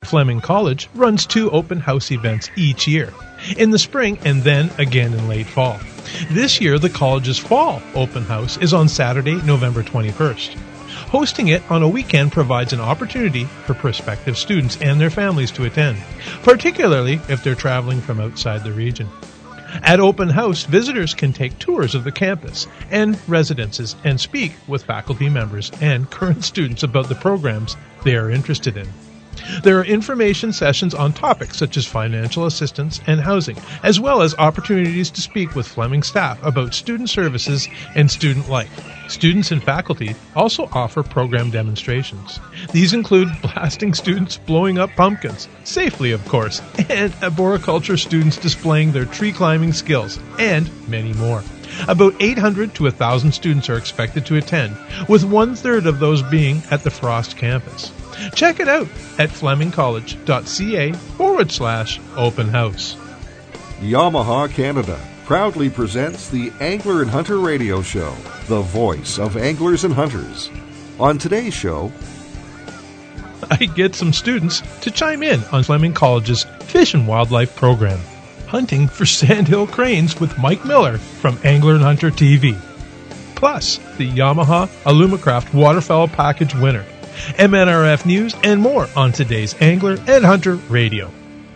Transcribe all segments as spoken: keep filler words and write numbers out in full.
Fleming College runs two open house events each year, in the spring and then again in late fall. This year, the college's fall open house is on Saturday, November twenty-first. Hosting it on a weekend provides an opportunity for prospective students and their families to attend, particularly if they're traveling from outside the region. At Open House, visitors can take tours of the campus and residences and speak with faculty members and current students about the programs they are interested in. There are information sessions on topics such as financial assistance and housing, as well as opportunities to speak with Fleming staff about student services and student life. Students and faculty also offer program demonstrations. These include blasting students blowing up pumpkins, safely of course, and arboriculture students displaying their tree climbing skills, and many more. About eight hundred to one thousand students are expected to attend, with one-third of those being at the Frost campus. Check it out at flemingcollege.ca forward slash open house. Yamaha Canada proudly presents the Angler and Hunter Radio Show, the voice of anglers and hunters. On today's show, I get some students to chime in on Fleming College's Fish and Wildlife program, Hunting for Sandhill Cranes with Mike Miller from Angler and Hunter T V. Plus, the Yamaha Alumacraft Waterfowl Package winner, M N R F News, and more on today's Angler and Hunter Radio.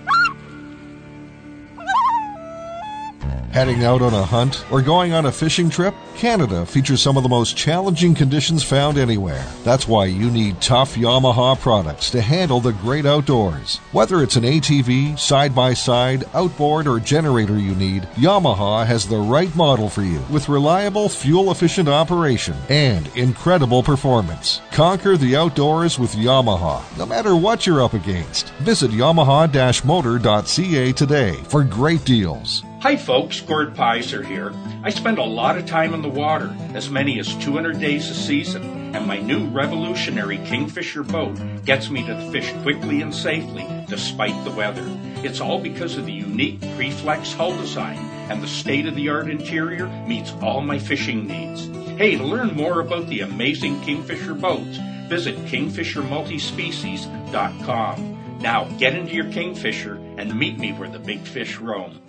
heading out on a hunt, or going on a fishing trip? Canada features some of the most challenging conditions found anywhere. That's why you need tough Yamaha products to handle the great outdoors. Whether it's an A T V, side-by-side, outboard, or generator you need, Yamaha has the right model for you with reliable, fuel-efficient operation and incredible performance. Conquer the outdoors with Yamaha, no matter what you're up against. Visit yamaha dash motor dot c a today for great deals. Hi folks, Gord Pizer here. I spend a lot of time in the water, as many as two hundred days a season, and my new revolutionary Kingfisher boat gets me to fish quickly and safely despite the weather. It's all because of the unique Preflex hull design, and the state-of-the-art interior meets all my fishing needs. Hey, to learn more about the amazing Kingfisher boats, visit kingfisher multispecies dot com. Now get into your Kingfisher and meet me where the big fish roam.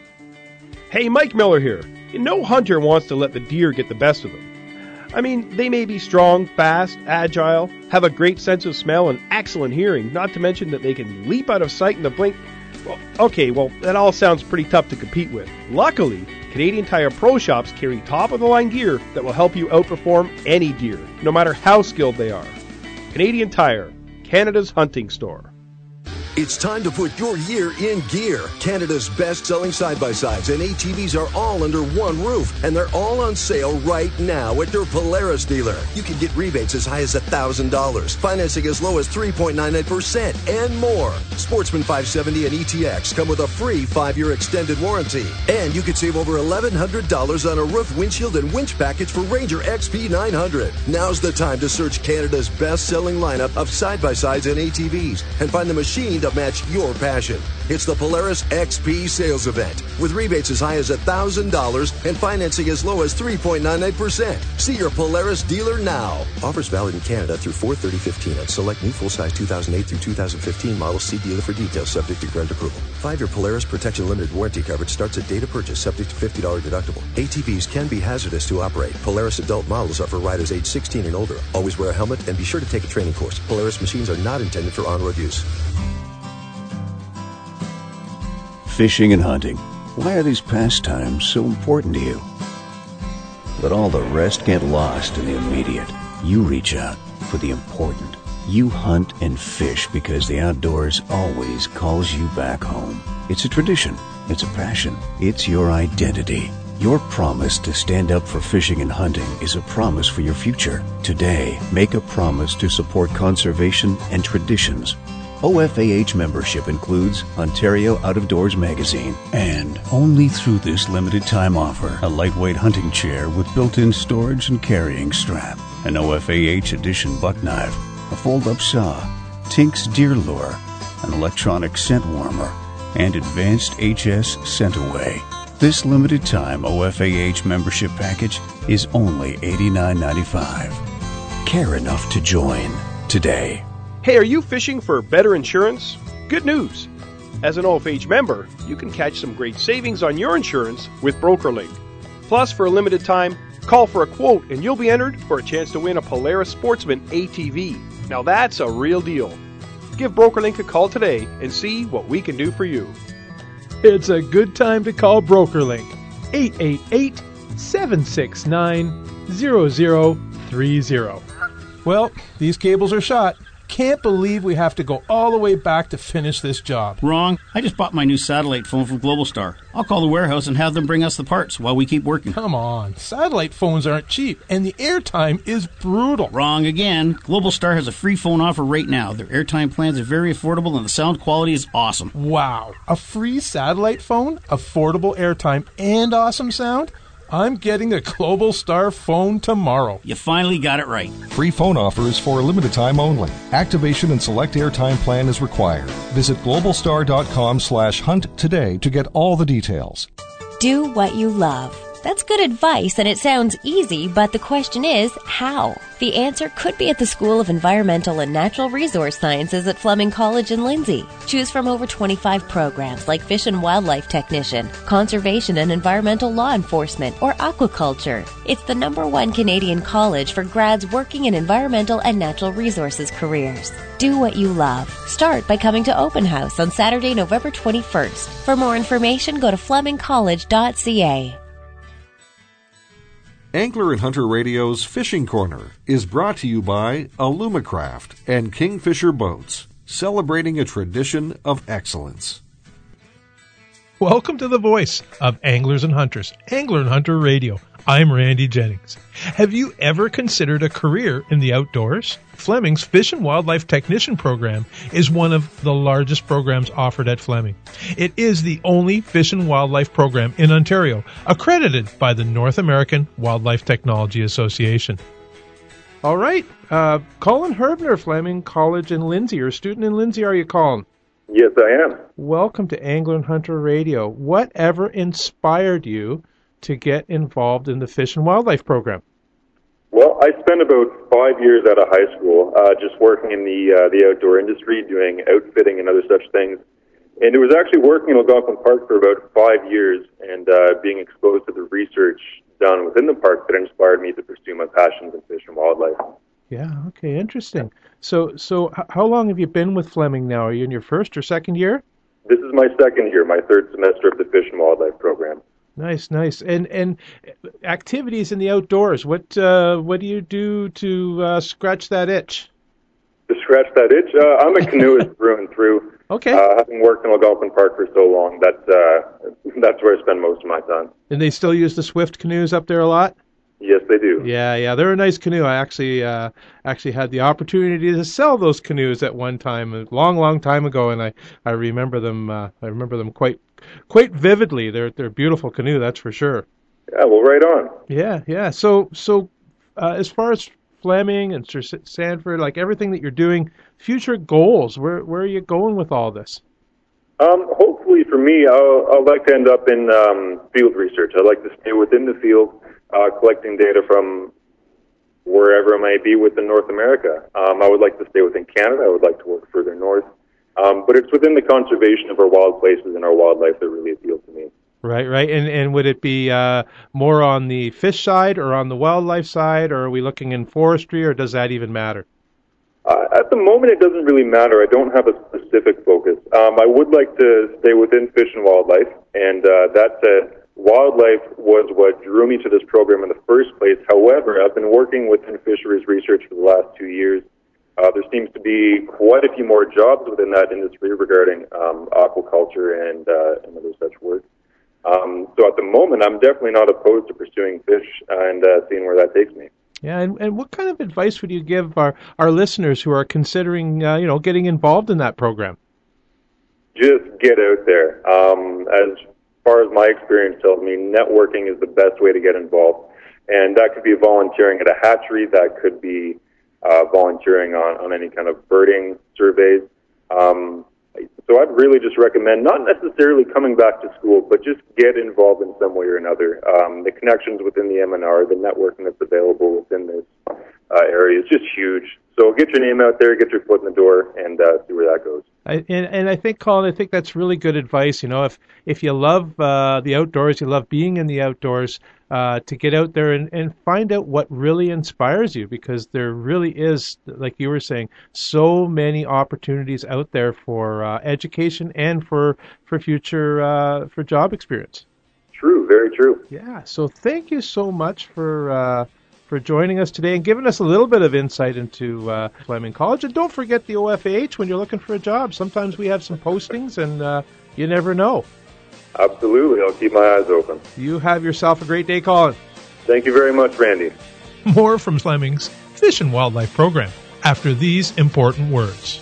Hey, Mike Miller here. No hunter wants to let the deer get the best of them. I mean, they may be strong, fast, agile, have a great sense of smell and excellent hearing, not to mention that they can leap out of sight in the blink. Well, okay, well, that all sounds pretty tough to compete with. Luckily, Canadian Tire Pro Shops carry top-of-the-line gear that will help you outperform any deer, no matter how skilled they are. Canadian Tire, Canada's hunting store. It's time to put your year in gear. Canada's best-selling side-by-sides and A T Vs are all under one roof, and they're all on sale right now at their Polaris dealer. You can get rebates as high as one thousand dollars, financing as low as three point nine nine percent, and more. Sportsman five seventy and E T X come with a free five-year extended warranty. And you could save over eleven hundred dollars on a roof, windshield, and winch package for Ranger X P nine hundred. Now's the time to search Canada's best-selling lineup of side-by-sides and A T Vs and find the machine to match your passion. It's the Polaris X P sales event with rebates as high as one thousand dollars and financing as low as three point nine nine percent. See your Polaris dealer now. Offers valid in Canada through four thirty fifteen on select new full-size two thousand eight through two thousand fifteen models. See dealer for details, subject to grant approval. Five-year Polaris Protection Limited warranty coverage starts at date of purchase, subject to fifty dollars deductible. A T Vs can be hazardous to operate. Polaris adult models are for riders age sixteen and older. Always wear a helmet and be sure to take a training course. Polaris machines are not intended for on-road use. Fishing and hunting. Why are these pastimes so important to you? Let all the rest get lost in the immediate. You reach out for the important. You hunt and fish because the outdoors always calls you back home. It's a tradition. It's a passion. It's your identity. Your promise to stand up for fishing and hunting is a promise for your future. Today, make a promise to support conservation and traditions. O F A H membership includes Ontario Out of Doors magazine, and only through this limited time offer, a lightweight hunting chair with built-in storage and carrying strap, an O F A H edition buck knife, a fold-up saw, Tinks deer lure, an electronic scent warmer, and advanced H S scent away. This limited time O F A H membership package is only eighty-nine ninety-five. Care enough to join today. Hey, are you fishing for better insurance? Good news! As an O F H member, you can catch some great savings on your insurance with BrokerLink. Plus, for a limited time, call for a quote and you'll be entered for a chance to win a Polaris Sportsman A T V. Now that's a real deal. Give BrokerLink a call today and see what we can do for you. It's a good time to call BrokerLink. eight eight eight, seven six nine, zero zero three zero. Well, these cables are shot. Can't believe we have to go all the way back to finish this job. Wrong. I just bought my new satellite phone from Globalstar. I'll call the warehouse and have them bring us the parts while we keep working. Come on. Satellite phones aren't cheap, and the airtime is brutal. Wrong again. Globalstar has a free phone offer right now. Their airtime plans are very affordable, and the sound quality is awesome. Wow. A free satellite phone, affordable airtime, and awesome sound? I'm getting a Globalstar phone tomorrow. You finally got it right. Free phone offer is for a limited time only. Activation and select airtime plan is required. Visit globalstar.com slash hunt today to get all the details. Do what you love. That's good advice, and it sounds easy, but the question is, how? The answer could be at the School of Environmental and Natural Resource Sciences at Fleming College in Lindsay. Choose from over twenty-five programs like Fish and Wildlife Technician, Conservation and Environmental Law Enforcement, or Aquaculture. It's the number one Canadian college for grads working in environmental and natural resources careers. Do what you love. Start by coming to Open House on Saturday, November twenty-first. For more information, go to fleming college dot c a. Angler and Hunter Radio's Fishing Corner is brought to you by Alumacraft and Kingfisher Boats, celebrating a tradition of excellence. Welcome to the voice of Anglers and Hunters, Angler and Hunter Radio. I'm Randy Jennings. Have you ever considered a career in the outdoors? Fleming's Fish and Wildlife Technician program is one of the largest programs offered at Fleming. It is the only fish and wildlife program in Ontario, accredited by the North American Wildlife Technology Association. All right, uh, Colin Herbner, Fleming College in Lindsay. You're a student in Lindsay, are you, Colin? Yes, I am. Welcome to Angler and Hunter Radio. Whatever inspired you to get involved in the Fish and Wildlife program? Well, I spent about five years out of high school uh, just working in the uh, the outdoor industry, doing outfitting and other such things. And it was actually working in Algonquin Park for about five years and uh, being exposed to the research done within the park that inspired me to pursue my passions in fish and wildlife. Yeah, okay, interesting. So, so h- how long have you been with Fleming now? Are you in your first or second year? This is my second year, my third semester of the Fish and Wildlife program. Nice, nice. And and activities in the outdoors. What uh, what do you do to uh, scratch that itch? To scratch that itch, uh, I'm a canoeist through and through. Okay. Uh, having worked in Algonquin Park for so long, that uh, that's where I spend most of my time. And they still use the Swift canoes up there a lot? Yes, they do. Yeah, yeah, they're a nice canoe. I actually uh, actually had the opportunity to sell those canoes at one time, a long, long time ago, and I, I remember them. Uh, I remember them quite quite vividly. They're they're a beautiful canoe, that's for sure. Yeah, well, right on. Yeah, yeah. So so uh, as far as Fleming and Sir Sanford, like everything that you're doing, future goals. Where where are you going with all this? Um, hopefully, for me, I'll, I'd like to end up in um, field research. I'd like to stay within the field. Uh, collecting data from wherever it may be within North America. Um, I would like to stay within Canada. I would like to work further north. Um, but it's within the conservation of our wild places and our wildlife that really appeal to me. Right, right. And and would it be uh, more on the fish side or on the wildlife side, or are we looking in forestry, or does that even matter? Uh, at the moment, it doesn't really matter. I don't have a specific focus. Um, I would like to stay within fish and wildlife, and uh, that said, wildlife was what drew me to this program in the first place. However, I've been working within fisheries research for the last two years. Uh, there seems to be quite a few more jobs within that industry regarding um, aquaculture and, uh, and other such work. Um, so at the moment, I'm definitely not opposed to pursuing fish and uh, seeing where that takes me. Yeah, and, and what kind of advice would you give our, our listeners who are considering, uh, you know, getting involved in that program? Just get out there. Um, as far as my experience tells me, networking is the best way to get involved. And that could be volunteering at a hatchery. That could be uh, volunteering on, on any kind of birding surveys. Um, So I'd really just recommend not necessarily coming back to school, but just get involved in some way or another. Um, the connections within the M N R, the networking that's available within this uh, area is just huge. So get your name out there, get your foot in the door, and uh, see where that goes. I, and, and I think, Colin, I think that's really good advice. You know, if if you love uh, the outdoors, you love being in the outdoors, uh, to get out there and, and find out what really inspires you, because there really is, like you were saying, so many opportunities out there for uh, education and for for future uh, for job experience. True, very true. Yeah. So thank you so much for. Uh, for joining us today and giving us a little bit of insight into uh, Fleming College. And don't forget the O F A H when you're looking for a job. Sometimes we have some postings, and uh, you never know. Absolutely. I'll keep my eyes open. You have yourself a great day, Colin. Thank you very much, Randy. More from Fleming's Fish and Wildlife Program after these important words.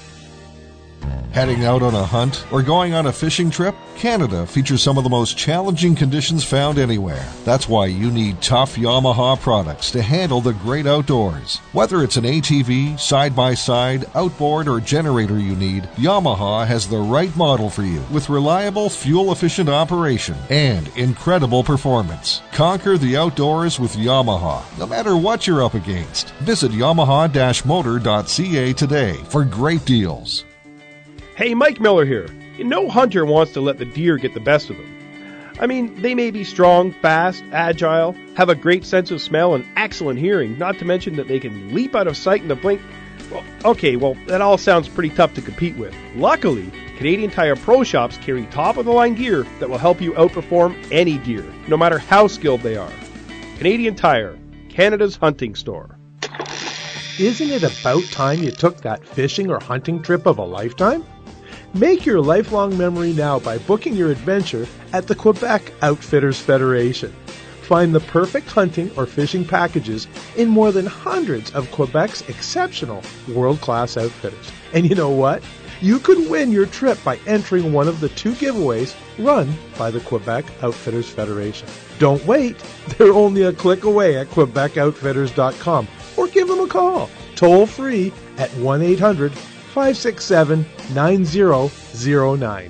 Heading out on a hunt or going on a fishing trip? Canada features some of the most challenging conditions found anywhere. That's why you need tough Yamaha products to handle the great outdoors. Whether it's an A T V, side-by-side, outboard, or generator you need, Yamaha has the right model for you with reliable, fuel-efficient operation and incredible performance. Conquer the outdoors with Yamaha, no matter what you're up against. Visit yamaha dash motor dot c a today for great deals. Hey, Mike Miller here. No hunter wants to let the deer get the best of them. I mean, they may be strong, fast, agile, have a great sense of smell and excellent hearing, not to mention that they can leap out of sight in a blink. Well, okay, well, that all sounds pretty tough to compete with. Luckily, Canadian Tire Pro Shops carry top-of-the-line gear that will help you outperform any deer, no matter how skilled they are. Canadian Tire, Canada's hunting store. Isn't it about time you took that fishing or hunting trip of a lifetime? Make your lifelong memory now by booking your adventure at the Quebec Outfitters Federation. Find the perfect hunting or fishing packages in more than hundreds of Quebec's exceptional world-class outfitters. And you know what? You could win your trip by entering one of the two giveaways run by the Quebec Outfitters Federation. Don't wait. They're only a click away at quebec outfitters dot com or give them a call toll free at one eight hundred five six seven nine zero zero nine.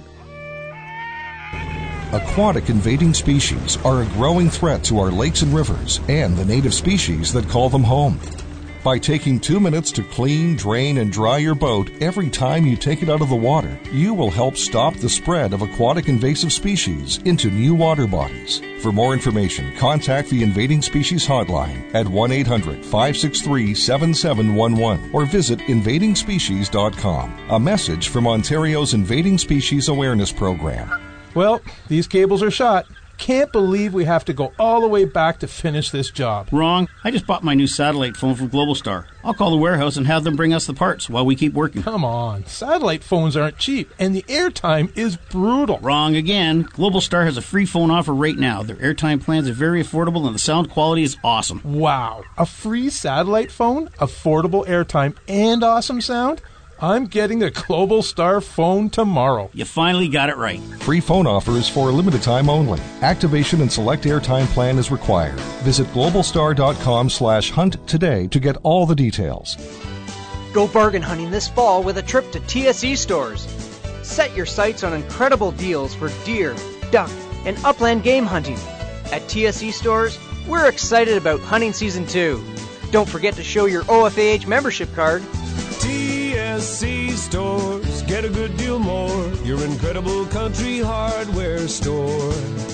Aquatic invading species are a growing threat to our lakes and rivers and the native species that call them home. By taking two minutes to clean, drain, and dry your boat every time you take it out of the water, you will help stop the spread of aquatic invasive species into new water bodies. For more information, contact the Invading Species Hotline at one eight hundred five six three seven seven one one or visit invading species dot com. A message from Ontario's Invading Species Awareness Program. Well, these cables are shot. Can't believe we have to go all the way back to finish this job. Wrong. I just bought my new satellite phone from Globalstar. I'll call the warehouse and have them bring us the parts while we keep working. Come on. Satellite phones aren't cheap, and the airtime is brutal. Wrong again. Globalstar has a free phone offer right now. Their airtime plans are very affordable, and the sound quality is awesome. Wow. A free satellite phone, affordable airtime, and awesome sound? I'm getting a Globalstar phone tomorrow. You finally got it right. Free phone offer is for a limited time only. Activation and select airtime plan is required. Visit globalstar dot com slash hunt today to get all the details. Go bargain hunting this fall with a trip to T S E stores. Set your sights on incredible deals for deer, duck, and upland game hunting. At T S E stores, we're excited about hunting season two. Don't forget to show your O F A H membership card. T S E stores, get a good deal more. Your incredible country hardware store.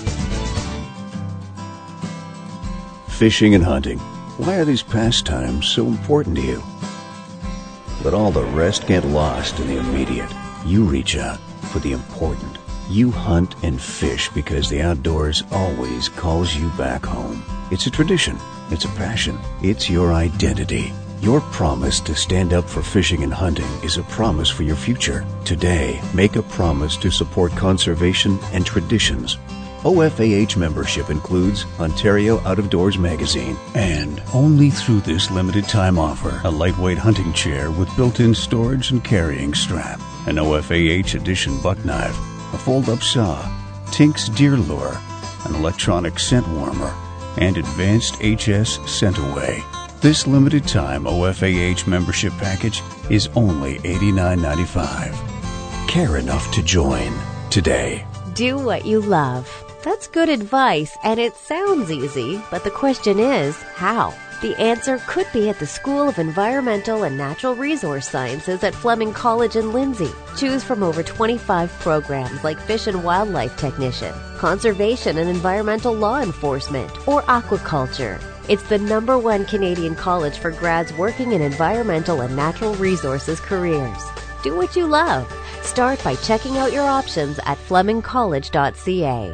Fishing and hunting. Why are these pastimes so important to you? Let all the rest get lost in the immediate. You reach out for the important. You hunt and fish because the outdoors always calls you back home. It's a tradition. It's a passion. It's your identity. Your promise to stand up for fishing and hunting is a promise for your future. Today, make a promise to support conservation and traditions. O F A H membership includes Ontario Out of Doors magazine, and only through this limited time offer, a lightweight hunting chair with built-in storage and carrying strap, an O F A H edition buck knife, a fold-up saw, Tink's deer lure, an electronic scent warmer, and advanced H S scent away. This limited time O F A H membership package is only eighty-nine ninety-five. care enough to join today. Do what you love. That's good advice, and it sounds easy, but the question is, how? The answer could be at the School of Environmental and Natural Resource Sciences at Fleming College in Lindsay. Choose from over twenty-five programs like Fish and Wildlife Technician, Conservation and Environmental Law Enforcement, or Aquaculture. It's the number one Canadian college for grads working in environmental and natural resources careers. Do what you love. Start by checking out your options at fleming college dot c a.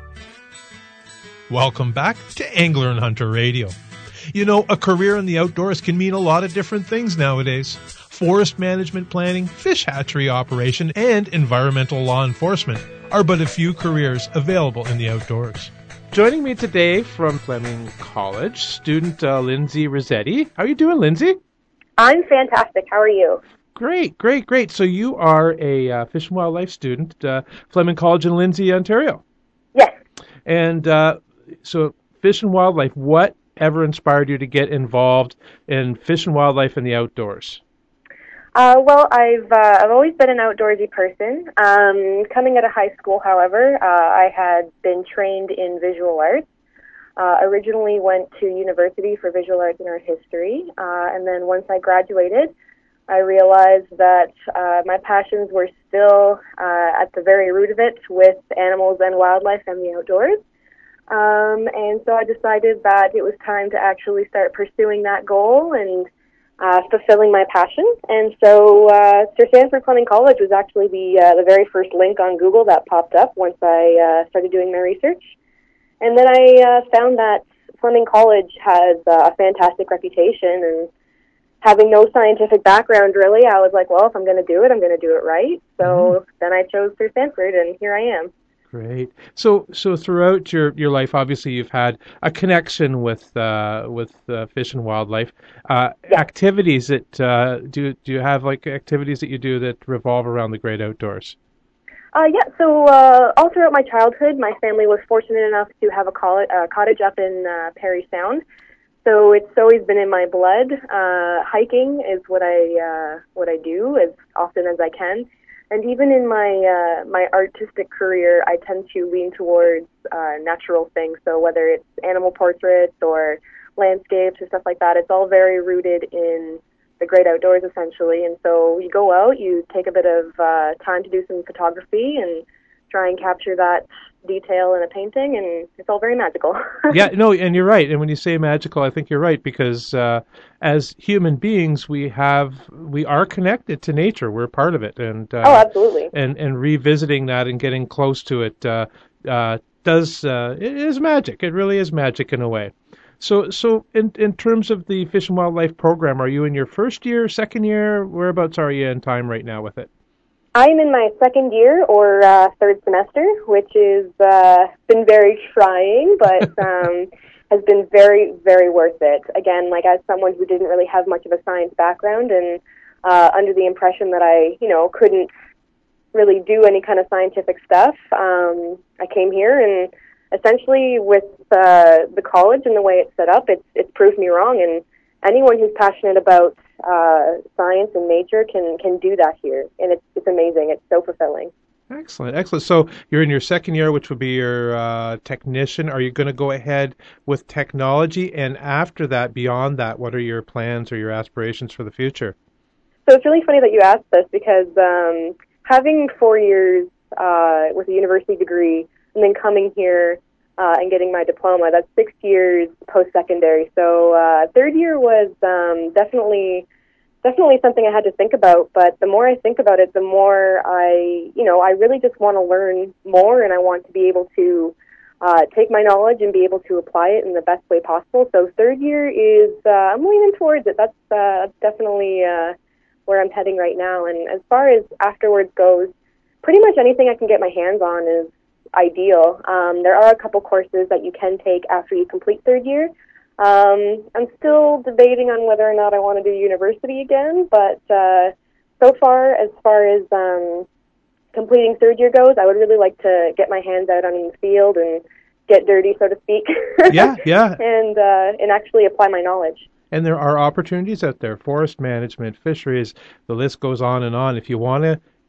Welcome back to Angler and Hunter Radio. You know, a career in the outdoors can mean a lot of different things nowadays. Forest management planning, fish hatchery operation, and environmental law enforcement are but a few careers available in the outdoors. Joining me today from Fleming College, student uh, Lindsay Rossetti. How are you doing, Lindsay? I'm fantastic. How are you? Great, great, great. So you are a uh, Fish and Wildlife student at uh, Fleming College in Lindsay, Ontario. Yes. And uh, so Fish and Wildlife, what ever inspired you to get involved in fish and wildlife and the outdoors? Uh, well, I've uh, I've always been an outdoorsy person. Um, coming out of high school, however, uh, I had been trained in visual arts. Uh, originally went to university for visual arts and art history, uh, and then once I graduated, I realized that uh, my passions were still uh, at the very root of it with animals and wildlife and the outdoors. Um, and so I decided that it was time to actually start pursuing that goal and uh, fulfilling my passion. And so uh, Sir Sanford Fleming College was actually the uh, the very first link on Google that popped up once I uh, started doing my research. And then I uh, found that Fleming College has uh, a fantastic reputation, and having no scientific background really, I was like, well, if I'm going to do it, I'm going to do it right. So mm-hmm. then I chose Sir Sanford, and here I am. Great. So, so throughout your, your life, obviously, you've had a connection with uh, with uh, fish and wildlife. Uh, yeah. Activities that uh, do do you have like activities that you do that revolve around the great outdoors? Uh, yeah. So uh, all throughout my childhood, my family was fortunate enough to have a college, uh, cottage up in uh, Parry Sound. So it's always been in my blood. Uh, hiking is what I uh, what I do as often as I can. And even in my uh, my artistic career, I tend to lean towards uh, natural things. So whether it's animal portraits or landscapes or stuff like that, it's all very rooted in the great outdoors, essentially. And so you go out, you take a bit of uh, time to do some photography and try and capture that detail in a painting, and it's all very magical. Yeah, no, and you're right. And when you say magical, I think you're right, because uh, as human beings, we have we are connected to nature. We're part of it, and uh, oh, absolutely. And and revisiting that and getting close to it uh, uh, does uh, it is magic. It really is magic in a way. So, so in in terms of the Fish and Wildlife program, are you in your first year, second year? Whereabouts are you in time right now with it? I'm in my second year or uh, third semester, which has uh, been very trying, but um, has been very, very worth it. Again, like as someone who didn't really have much of a science background and uh, under the impression that I, you know, couldn't really do any kind of scientific stuff, um, I came here, and essentially with uh, the college and the way it's set up, it's, it's proved me wrong. And anyone who's passionate about uh, science and nature can can do that here, and it's it's amazing. It's so fulfilling. Excellent, excellent. So you're in your second year, which would be your uh, technician. Are you going to go ahead with technology? And after that, beyond that, what are your plans or your aspirations for the future? So it's really funny that you asked this, because um, having four years uh, with a university degree and then coming here Uh, and getting my diploma, that's six years post-secondary. So uh, third year was um, definitely definitely something I had to think about. But the more I think about it, the more I, you know, I really just want to learn more, and I want to be able to uh, take my knowledge and be able to apply it in the best way possible. So third year is, uh, I'm leaning towards it. That's uh, definitely uh, where I'm heading right now. And as far as afterwards goes, pretty much anything I can get my hands on is ideal. Um, there are a couple courses that you can take after you complete third year. Um, I'm still debating on whether or not I want to do university again, but uh, so far, as far as um, completing third year goes, I would really like to get my hands out on the field and get dirty, so to speak. Yeah, yeah. and uh, and actually apply my knowledge. And there are opportunities out there: forest management, fisheries. The list goes on and on. If you want to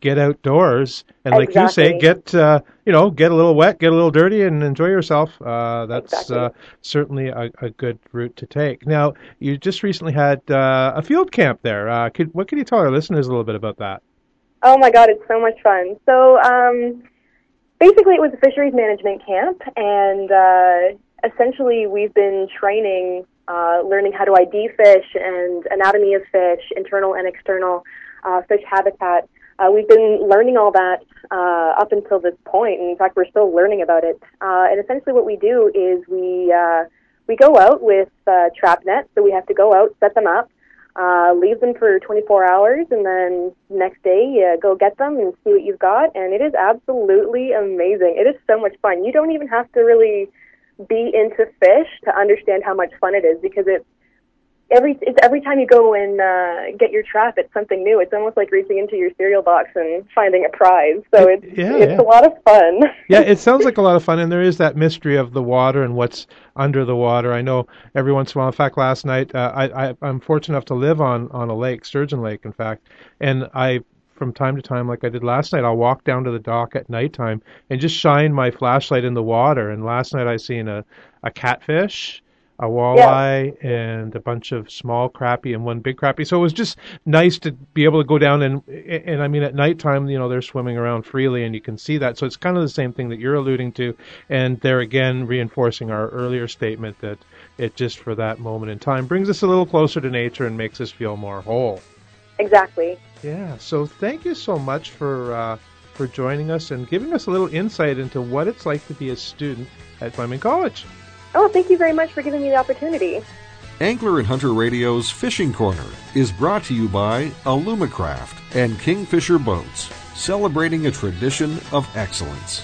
get outdoors, and like Exactly. you say, get uh, you know, get a little wet, get a little dirty, and enjoy yourself. Uh, that's Exactly. uh, certainly a, a good route to take. Now, you just recently had uh, a field camp there. Uh, could, what can you tell our listeners a little bit about that? Oh my God, it's so much fun. So um, basically it was a fisheries management camp, and uh, essentially we've been training, uh, learning how to I D fish and anatomy of fish, internal and external uh, fish habitat. Uh, we've been learning all that uh, up until this point, and in fact we're still learning about it. Uh, and essentially what we do is we, uh, we go out with uh, trap nets, so we have to go out, set them up, Uh, leave them for twenty-four hours, and then next day uh, go get them and see what you've got, and it is absolutely amazing. It is so much fun. You don't even have to really be into fish to understand how much fun it is, because it's every it's every time you go and uh, get your trap, it's something new. It's almost like reaching into your cereal box and finding a prize. So it's Yeah, it's yeah. a lot of fun. Yeah, it sounds like a lot of fun, and there is that mystery of the water and what's under the water. I know every once in a while, in fact, last night, uh, I, I, I'm fortunate enough to live on, on a lake, Sturgeon Lake, in fact, and I, from time to time, like I did last night, I'll walk down to the dock at nighttime and just shine my flashlight in the water, and last night I seen a, a catfish, a walleye, and a bunch of small crappie and one big crappie. So it was just nice to be able to go down and, and I mean, at nighttime, you know, they're swimming around freely and you can see that. So it's kind of the same thing that you're alluding to. And they're again reinforcing our earlier statement that it just for that moment in time brings us a little closer to nature and makes us feel more whole. Exactly. Yeah. So thank you so much for, uh, for joining us and giving us a little insight into what it's like to be a student at Fleming College. Oh, thank you very much for giving me the opportunity. Angler and Hunter Radio's Fishing Corner is brought to you by Alumacraft and Kingfisher Boats, celebrating a tradition of excellence.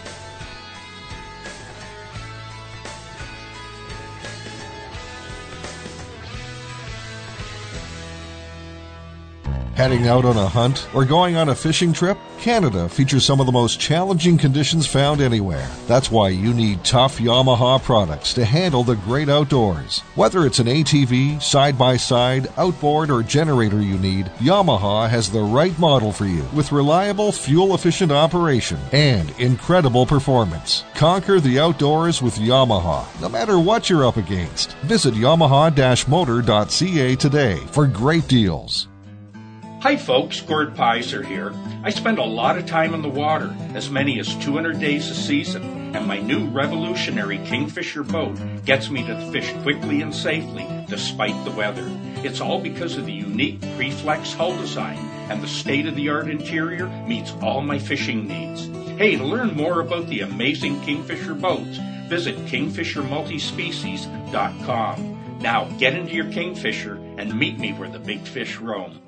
Heading out on a hunt or going on a fishing trip? Canada features some of the most challenging conditions found anywhere. That's why you need tough Yamaha products to handle the great outdoors. Whether it's an A T V, side-by-side, outboard, or generator you need, Yamaha has the right model for you with reliable, fuel-efficient operation and incredible performance. Conquer the outdoors with Yamaha, no matter what you're up against. Visit yamaha dash motor dot c a today for great deals. Hi folks, Gord Pizer here. I spend a lot of time in the water, as many as two hundred days a season, and my new revolutionary Kingfisher boat gets me to fish quickly and safely despite the weather. It's all because of the unique Preflex hull design, and the state-of-the-art interior meets all my fishing needs. Hey, to learn more about the amazing Kingfisher boats, visit kingfisher multispecies dot com. Now get into your Kingfisher and meet me where the big fish roam.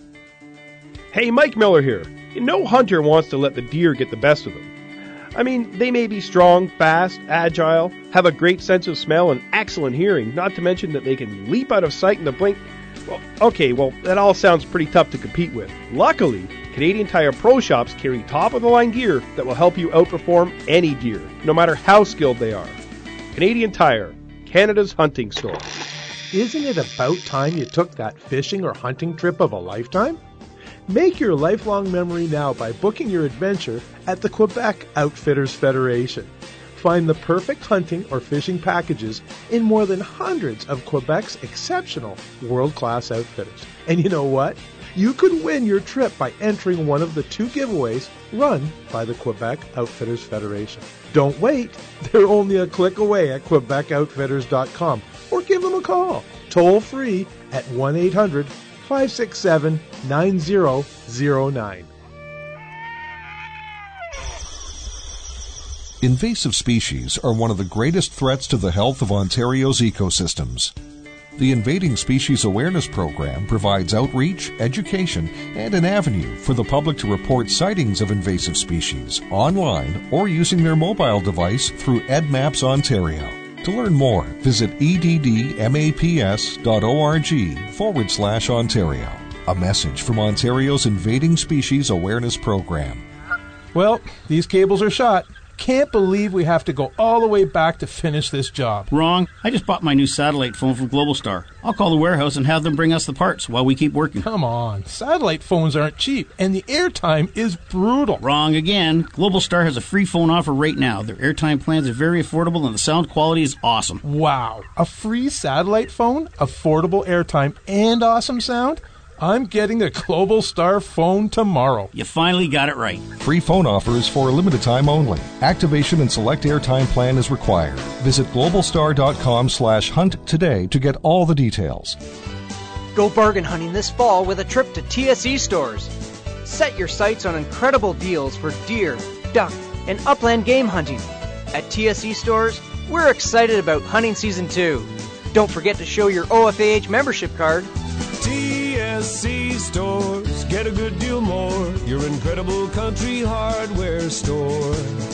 Hey, Mike Miller here. No hunter wants to let the deer get the best of them. I mean, they may be strong, fast, agile, have a great sense of smell and excellent hearing, not to mention that they can leap out of sight in the blink. Well, okay, well, that all sounds pretty tough to compete with. Luckily, Canadian Tire Pro Shops carry top-of-the-line gear that will help you outperform any deer, no matter how skilled they are. Canadian Tire, Canada's hunting store. Isn't it about time you took that fishing or hunting trip of a lifetime? Make your lifelong memory now by booking your adventure at the Quebec Outfitters Federation. Find the perfect hunting or fishing packages in more than hundreds of Quebec's exceptional world-class outfitters. And you know what? You could win your trip by entering one of the two giveaways run by the Quebec Outfitters Federation. Don't wait. They're only a click away at quebec outfitters dot com or give them a call toll free at one eight hundred five six seven nine zero zero nine. Invasive species are one of the greatest threats to the health of Ontario's ecosystems. The Invading Species Awareness Program provides outreach, education, and an avenue for the public to report sightings of invasive species online or using their mobile device through EdMaps Ontario. To learn more, visit eddmaps.org forward slash Ontario. A message from Ontario's Invading Species Awareness Program. Well, these cables are shot. Can't can't believe we have to go all the way back to finish this job. Wrong. I just bought my new satellite phone from Global Star. I'll call the warehouse and have them bring us the parts while we keep working. Come on. Satellite phones aren't cheap, and the airtime is brutal. Wrong again. Global Star has a free phone offer right now. Their airtime plans are very affordable, and the sound quality is awesome. Wow. A free satellite phone, affordable airtime, and awesome sound? I'm getting a Global Star phone tomorrow. You finally got it right. Free phone offer is for a limited time only. Activation and select airtime plan is required. Visit globalstar.com slash hunt today to get all the details. Go bargain hunting this fall with a trip to T S E stores. Set your sights on incredible deals for deer, duck, and upland game hunting. At T S E stores, we're excited about hunting season two. Don't forget to show your O F A H membership card. T S C Stores, get a good deal more. Your incredible country hardware store.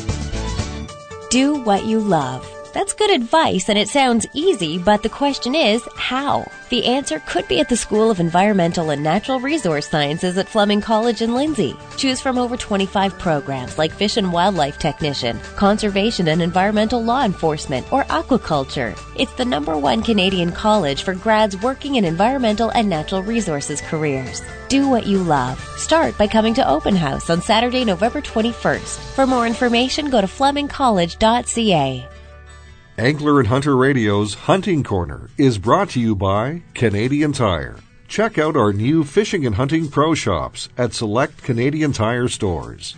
Do what you love. That's good advice, and it sounds easy, but the question is, how? The answer could be at the School of Environmental and Natural Resource Sciences at Fleming College in Lindsay. Choose from over twenty-five programs like Fish and Wildlife Technician, Conservation and Environmental Law Enforcement, or Aquaculture. It's the number one Canadian college for grads working in environmental and natural resources careers. Do what you love. Start by coming to Open House on Saturday, November twenty-first. For more information, go to fleming college dot c a. Angler and Hunter Radio's Hunting Corner is brought to you by Canadian Tire. Check out our new fishing and hunting pro shops at select Canadian Tire stores.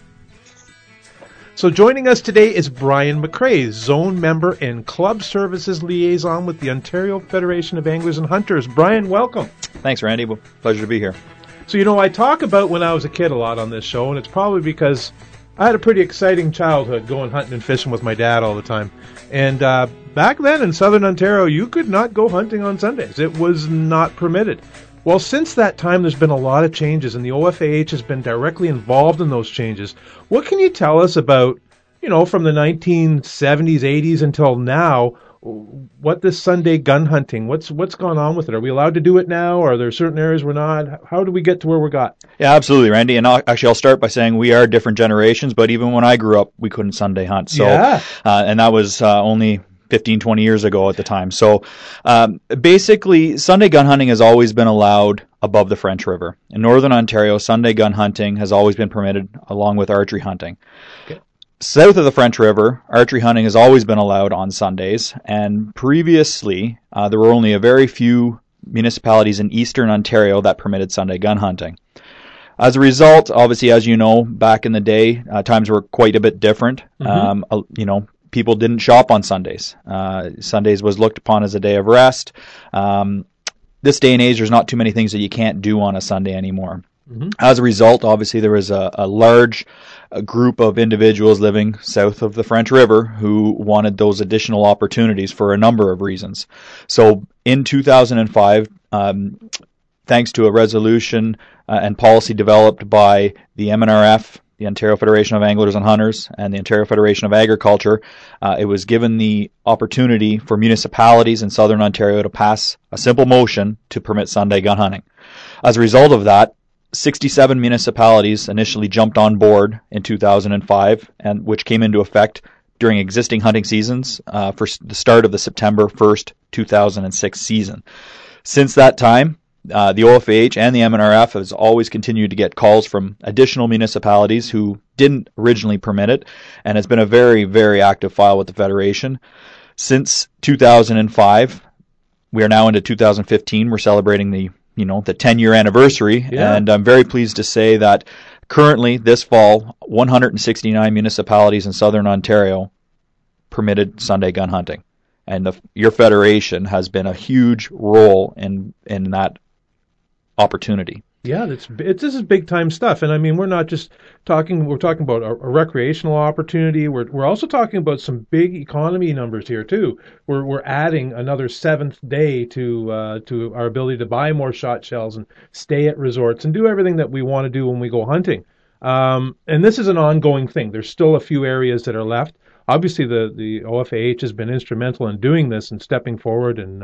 So joining us today is Brian McCrae, Zone Member and Club Services Liaison with the Ontario Federation of Anglers and Hunters. Brian, welcome. Thanks, Randy. Well, pleasure to be here. So, you know, I talk about when I was a kid a lot on this show, and it's probably because I had a pretty exciting childhood going hunting and fishing with my dad all the time. And uh, back then in southern Ontario, you could not go hunting on Sundays. It was not permitted. Well, since that time, there's been a lot of changes, and the O F A H has been directly involved in those changes. What can you tell us about, you know, from the nineteen seventies, eighties until now, what this Sunday gun hunting, what's what's gone on with it? Are we allowed to do it now? Or are there certain areas we're not? How do we get to where we got? Yeah, absolutely, Randy. And I'll, actually, I'll start by saying we are different generations, but even when I grew up, we couldn't Sunday hunt. So, yeah. uh, and that was uh, only fifteen, twenty years ago at the time. So um, basically, Sunday gun hunting has always been allowed above the French River. In Northern Ontario, Sunday gun hunting has always been permitted along with archery hunting. Okay. South of the French River, archery hunting has always been allowed on Sundays, and previously uh, there were only a very few municipalities in Eastern Ontario that permitted Sunday gun hunting. As a result, obviously, as you know, back in the day, uh, times were quite a bit different. Mm-hmm. Um, uh, you know, people didn't shop on Sundays. Uh, Sundays was looked upon as a day of rest. Um, this day and age, there's not too many things that you can't do on a Sunday anymore. Mm-hmm. As a result, obviously, there was a, a large a group of individuals living south of the French River who wanted those additional opportunities for a number of reasons. So in two thousand five, um, thanks to a resolution uh, and policy developed by the M N R F, the Ontario Federation of Anglers and Hunters, and the Ontario Federation of Agriculture, uh, it was given the opportunity for municipalities in southern Ontario to pass a simple motion to permit Sunday gun hunting. As a result of that, sixty-seven municipalities initially jumped on board in two thousand five, and which came into effect during existing hunting seasons uh, for the start of the September first, two thousand six season. Since that time, uh, the O F A H and the M N R F has always continued to get calls from additional municipalities who didn't originally permit it, and has been a very, very active file with the Federation. Since two thousand five, we are now into two thousand fifteen. We're celebrating the you know, the ten-year anniversary, yeah. And I'm very pleased to say that currently, this fall, one hundred sixty-nine municipalities in southern Ontario permitted Sunday gun hunting. And the, your federation has been a huge role in in that opportunity. Yeah, that's it's, this is big time stuff, and I mean we're not just talking. We're talking about a, a recreational opportunity. We're we're also talking about some big economy numbers here too. We're we're adding another seventh day to uh, to our ability to buy more shot shells and stay at resorts and do everything that we want to do when we go hunting. Um, and this is an ongoing thing. There's still a few areas that are left. Obviously, the, the O F A H has been instrumental in doing this and stepping forward and uh,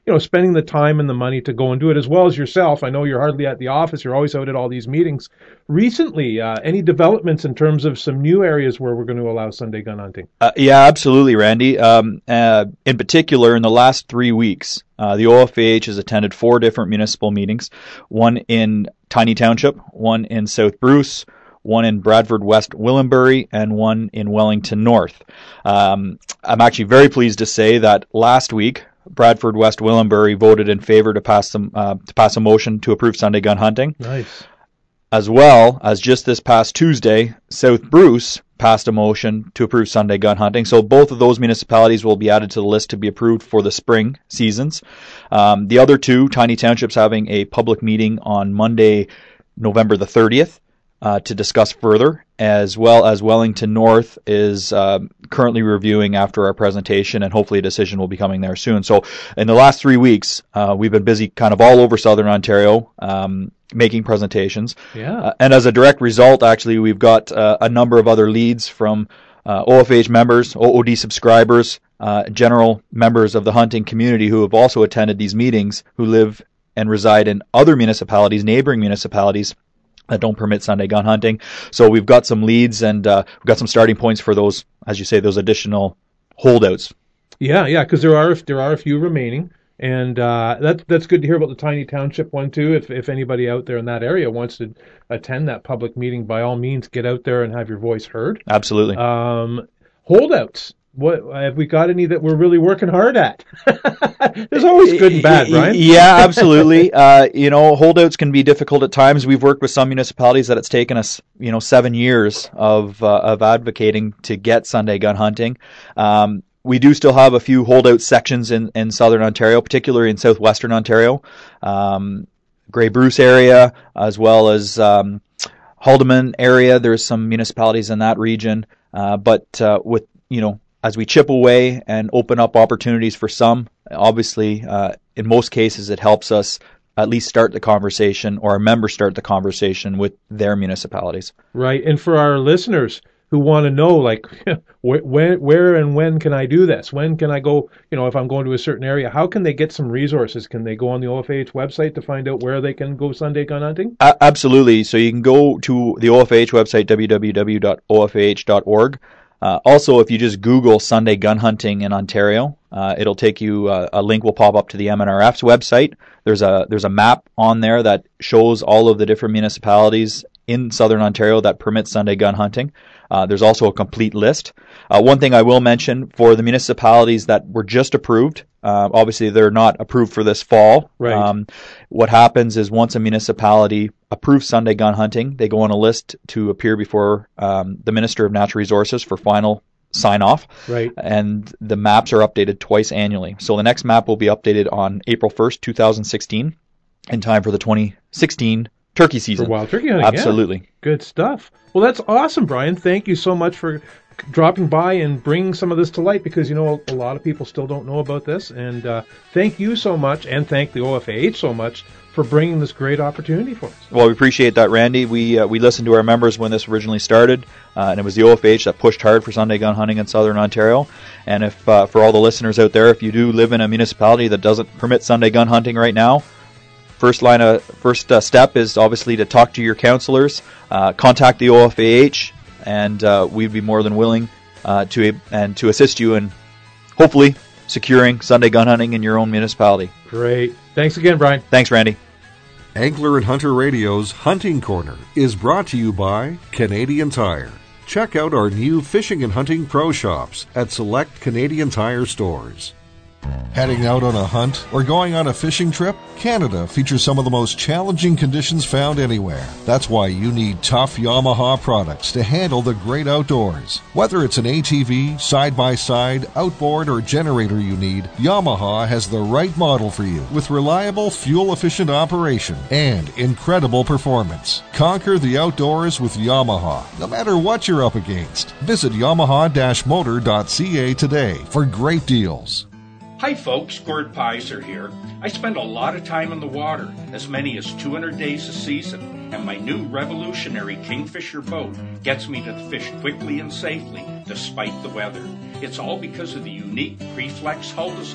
you know, spending the time and the money to go and do it, as well as yourself. I know you're hardly at the office. You're always out at all these meetings. Recently, uh, any developments in terms of some new areas where we're going to allow Sunday gun hunting? Uh, yeah, absolutely, Randy. Um, uh, in particular, in the last three weeks, uh, the O F A H has attended four different municipal meetings, one in Tiny Township, one in South Bruce, one in Bradford West Willenbury, and one in Wellington North. Um, I'm actually very pleased to say that last week, Bradford West Willenbury voted in favor to pass some uh, to pass a motion to approve Sunday gun hunting. Nice. As well as just this past Tuesday, South Bruce passed a motion to approve Sunday gun hunting. So both of those municipalities will be added to the list to be approved for the spring seasons. Um, the other two, Tiny Township's having a public meeting on Monday, November the thirtieth. Uh, to discuss further, as well as Wellington North is uh, currently reviewing after our presentation, and hopefully a decision will be coming there soon. So in the last three weeks, uh, we've been busy kind of all over Southern Ontario, um, making presentations. Yeah. Uh, and as a direct result, actually, we've got uh, a number of other leads from uh, O F A H members, O O D subscribers, uh, general members of the hunting community who have also attended these meetings, who live and reside in other municipalities, neighboring municipalities, that don't permit Sunday gun hunting. So we've got some leads, and uh, we've got some starting points for those, as you say, those additional holdouts. Yeah, yeah, because there are there are a few remaining, and uh, that's that's good to hear about the Tiny Township one too. If if anybody out there in that area wants to attend that public meeting, by all means, get out there and have your voice heard. Absolutely. Um, holdouts. What have we got any that we're really working hard at? There's always good and bad, right? Yeah, absolutely. Uh, you know, holdouts can be difficult at times. We've worked with some municipalities that it's taken us, you know, seven years of uh, of advocating to get Sunday gun hunting. Um, we do still have a few holdout sections in, in Southern Ontario, particularly in Southwestern Ontario, um, Grey Bruce area, as well as um, Haldimand area. There's some municipalities in that region, uh, but uh, with you know. As we chip away and open up opportunities for some, obviously, uh, in most cases, it helps us at least start the conversation, or our members start the conversation with their municipalities. Right. And for our listeners who want to know, like, where, where and when can I do this? When can I go, you know, if I'm going to a certain area, how can they get some resources? Can they go on the O F A H website to find out where they can go Sunday gun hunting? Uh, absolutely. So you can go to the O F A H website, w w w dot o f a h dot org. Uh, also, if you just Google Sunday gun hunting in Ontario, uh, it'll take you, uh, a link will pop up to the M N R F's website. There's a there's a map on there that shows all of the different municipalities in Southern Ontario that permit Sunday gun hunting. Uh, there's also a complete list. Uh, one thing I will mention, for the municipalities that were just approved, uh, obviously they're not approved for this fall. Right. Um, what happens is once a municipality approves Sunday gun hunting, they go on a list to appear before um, the Minister of Natural Resources for final sign-off. Right. And the maps are updated twice annually. So the next map will be updated on April first, two thousand sixteen, in time for the twenty sixteen turkey season. For wild turkey hunting, Absolutely. Yeah. Good stuff. Well, that's awesome, Brian. Thank you so much for dropping by and bringing some of this to light, because, you know, a lot of people still don't know about this. And uh, thank you so much, and thank the O F A H so much for bringing this great opportunity for us. Well, we appreciate that, Randy. We uh, we listened to our members when this originally started, uh, and it was the O F A H that pushed hard for Sunday gun hunting in Southern Ontario. And if uh, for all the listeners out there, if you do live in a municipality that doesn't permit Sunday gun hunting right now, first line of first uh, step is obviously to talk to your councillors, uh, contact the O F A H, and uh, we'd be more than willing uh, to and to assist you in hopefully securing Sunday gun hunting in your own municipality. Great. Thanks again, Brian. Thanks, Randy. Angler and Hunter Radio's Hunting Corner is brought to you by Canadian Tire. Check out our new fishing and hunting pro shops at select Canadian Tire stores. Heading out on a hunt or going on a fishing trip? Canada features some of the most challenging conditions found anywhere. That's why you need tough Yamaha products to handle the great outdoors. Whether it's an A T V, side-by-side, outboard, or generator you need, Yamaha has the right model for you with reliable, fuel-efficient operation and incredible performance. Conquer the outdoors with Yamaha, no matter what you're up against. Visit yamaha dash motor dot c a today for great deals. Hi folks, Gord Pizer here. I spend a lot of time in the water, as many as two hundred days a season, and my new revolutionary Kingfisher boat gets me to fish quickly and safely, despite the weather. It's all because of the unique Preflex hull design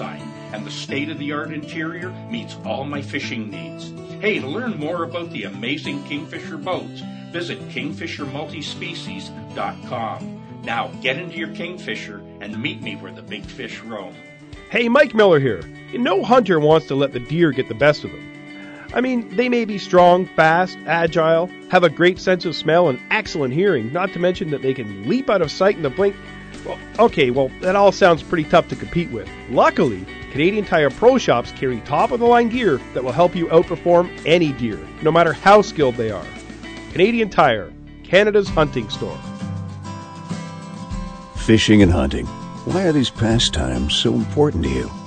and the state-of-the-art interior meets all my fishing needs. Hey, to learn more about the amazing Kingfisher boats, visit kingfisher multispecies dot com. Now, get into your Kingfisher and meet me where the big fish roam. Hey, Mike Miller here. No hunter wants to let the deer get the best of them. I mean, they may be strong, fast, agile, have a great sense of smell and excellent hearing, not to mention that they can leap out of sight in the blink. Well, okay, well, that all sounds pretty tough to compete with. Luckily, Canadian Tire Pro Shops carry top-of-the-line gear that will help you outperform any deer, no matter how skilled they are. Canadian Tire, Canada's hunting store. Fishing and hunting. Why are these pastimes so important to you?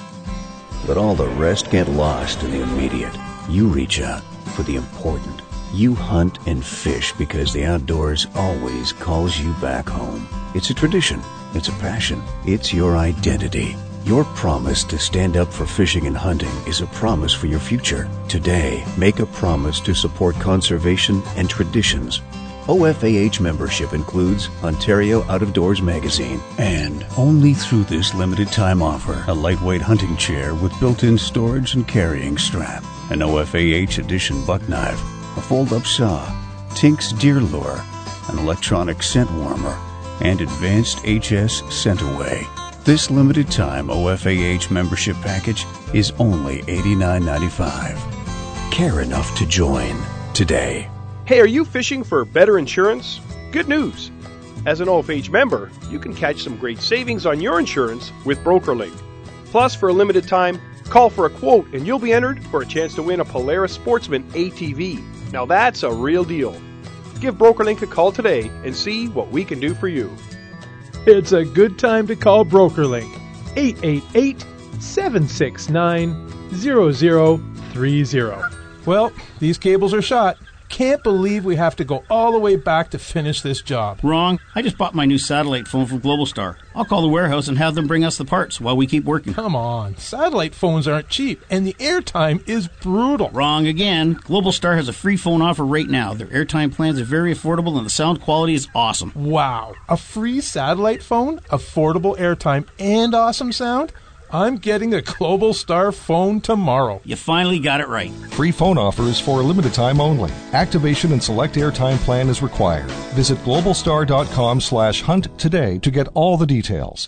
Let all the rest get lost in the immediate. You reach out for the important. You hunt and fish because the outdoors always calls you back home. It's a tradition. It's a passion. It's your identity. Your promise to stand up for fishing and hunting is a promise for your future. Today, make a promise to support conservation and traditions. O F A H membership includes Ontario Out of Doors magazine. And only through this limited time offer, a lightweight hunting chair with built-in storage and carrying strap, an O F A H edition buck knife, a fold-up saw, Tink's deer lure, an electronic scent warmer, and advanced H S scent away. This limited time O F A H membership package is only eighty-nine ninety-five. Care enough to join today. Hey, are you fishing for better insurance? Good news! As an O F A H member, you can catch some great savings on your insurance with BrokerLink. Plus, for a limited time, call for a quote and you'll be entered for a chance to win a Polaris Sportsman A T V. Now that's a real deal. Give BrokerLink a call today and see what we can do for you. It's a good time to call BrokerLink. eight eight eight, seven six nine, zero zero three zero. Well, these cables are shot. Can't believe we have to go all the way back to finish this job. Wrong. I just bought my new satellite phone from Globalstar. I'll call the warehouse and have them bring us the parts while we keep working. Come on. Satellite phones aren't cheap, and the airtime is brutal. Wrong again. Globalstar has a free phone offer right now. Their airtime plans are very affordable, and the sound quality is awesome. Wow. A free satellite phone, affordable airtime, and awesome sound? I'm getting a Globalstar phone tomorrow. You finally got it right. Free phone offer is for a limited time only. Activation and select airtime plan is required. Visit globalstar.com slash hunt today to get all the details.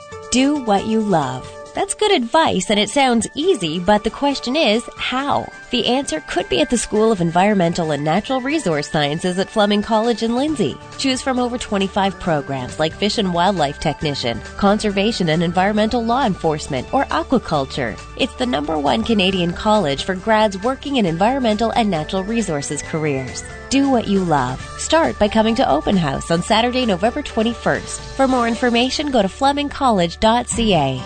Do what you love. That's good advice, and it sounds easy, but the question is, how? The answer could be at the School of Environmental and Natural Resource Sciences at Fleming College in Lindsay. Choose from over twenty-five programs like Fish and Wildlife Technician, Conservation and Environmental Law Enforcement, or Aquaculture. It's the number one Canadian college for grads working in environmental and natural resources careers. Do what you love. Start by coming to Open House on Saturday, November twenty-first. For more information, go to fleming college dot c a.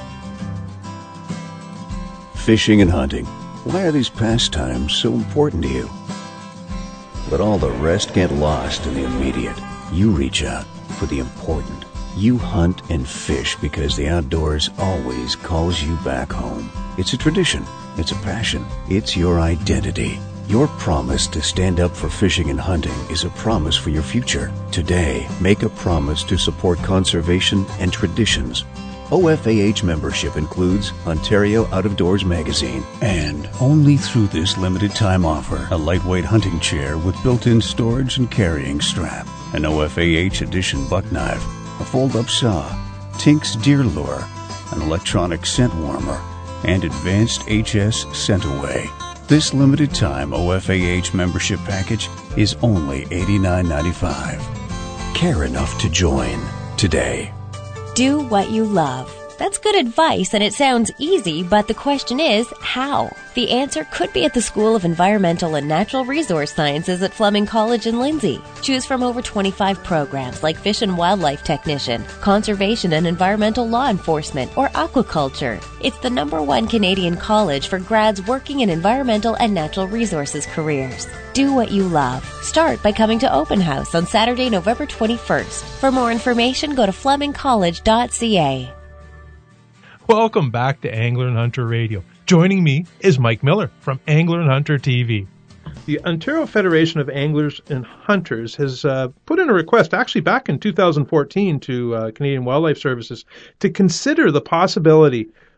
Fishing and hunting. Why are these pastimes so important to you? Let all the rest get lost in the immediate. You reach out for the important. You hunt and fish because the outdoors always calls you back home. It's a tradition. It's a passion. It's your identity. Your promise to stand up for fishing and hunting is a promise for your future. Today, make a promise to support conservation and traditions. O F A H membership includes Ontario Out of Doors magazine. And only through this limited time offer, a lightweight hunting chair with built-in storage and carrying strap, an O F A H edition buck knife, a fold-up saw, Tink's deer lure, an electronic scent warmer, and advanced H S scent away. This limited time O F A H membership package is only eighty-nine ninety-five. Care enough to join today. Do what you love. That's good advice, and it sounds easy, but the question is, how? The answer could be at the School of Environmental and Natural Resource Sciences at Fleming College in Lindsay. Choose from over twenty-five programs like Fish and Wildlife Technician, Conservation and Environmental Law Enforcement, or Aquaculture. It's the number one Canadian college for grads working in environmental and natural resources careers. Do what you love. Start by coming to Open House on Saturday, November twenty-first. For more information, go to fleming college dot c a. Welcome back to Angler and Hunter Radio. Joining me is Mike Miller from Angler and Hunter T V. The Ontario Federation of Anglers and Hunters has uh, put in a request, actually back in two thousand fourteen, to uh, Canadian Wildlife Services to consider the possibility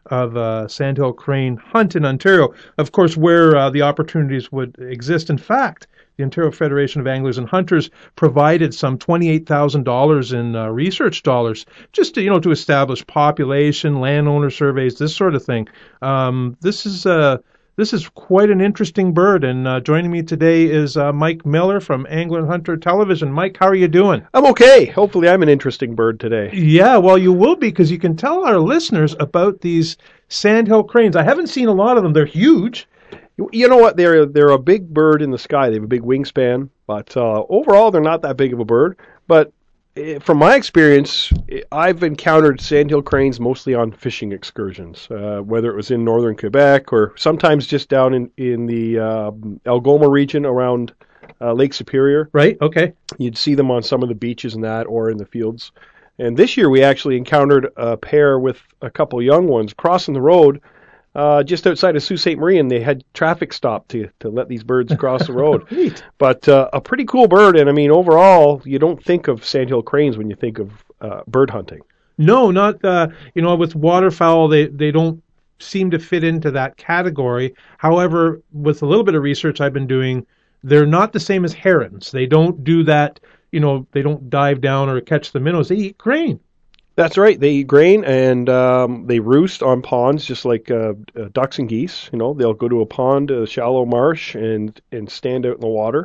of a sandhill crane hunt in Ontario. Of course, where uh, the opportunities would exist. In fact, the Ontario Federation of Anglers and Hunters provided some twenty-eight thousand dollars in uh, research dollars just to, you know, to establish population, landowner surveys, this sort of thing. Um, this is uh, this is quite an interesting bird, and uh, joining me today is uh, Mike Miller from Angler and Hunter Television. Mike, how are you doing? I'm okay. Hopefully I'm an interesting bird today. Yeah, well, you will be, because you can tell our listeners about these sandhill cranes. I haven't seen a lot of them. They're huge. You know what? They're they're a big bird in the sky. They have a big wingspan, but uh, overall they're not that big of a bird. But uh, from my experience, I've encountered sandhill cranes mostly on fishing excursions, uh, whether it was in northern Quebec or sometimes just down in in the uh, Algoma region around uh, Lake Superior. Right. Okay. You'd see them on some of the beaches and that, or in the fields. And this year we actually encountered a pair with a couple young ones crossing the road. Uh, just outside of Sault Ste. Marie, and they had traffic stopped to, to let these birds cross the road. Neat. But uh, a pretty cool bird, and I mean, overall, you don't think of sandhill cranes when you think of uh, bird hunting. No, not, uh, you know, with waterfowl, they, they don't seem to fit into that category. However, with a little bit of research I've been doing, they're not the same as herons. They don't do that, you know, they don't dive down or catch the minnows. They eat grain. That's right. They eat grain, and um, they roost on ponds just like uh, uh, ducks and geese. You know, they'll go to a pond, a shallow marsh, and and stand out in the water.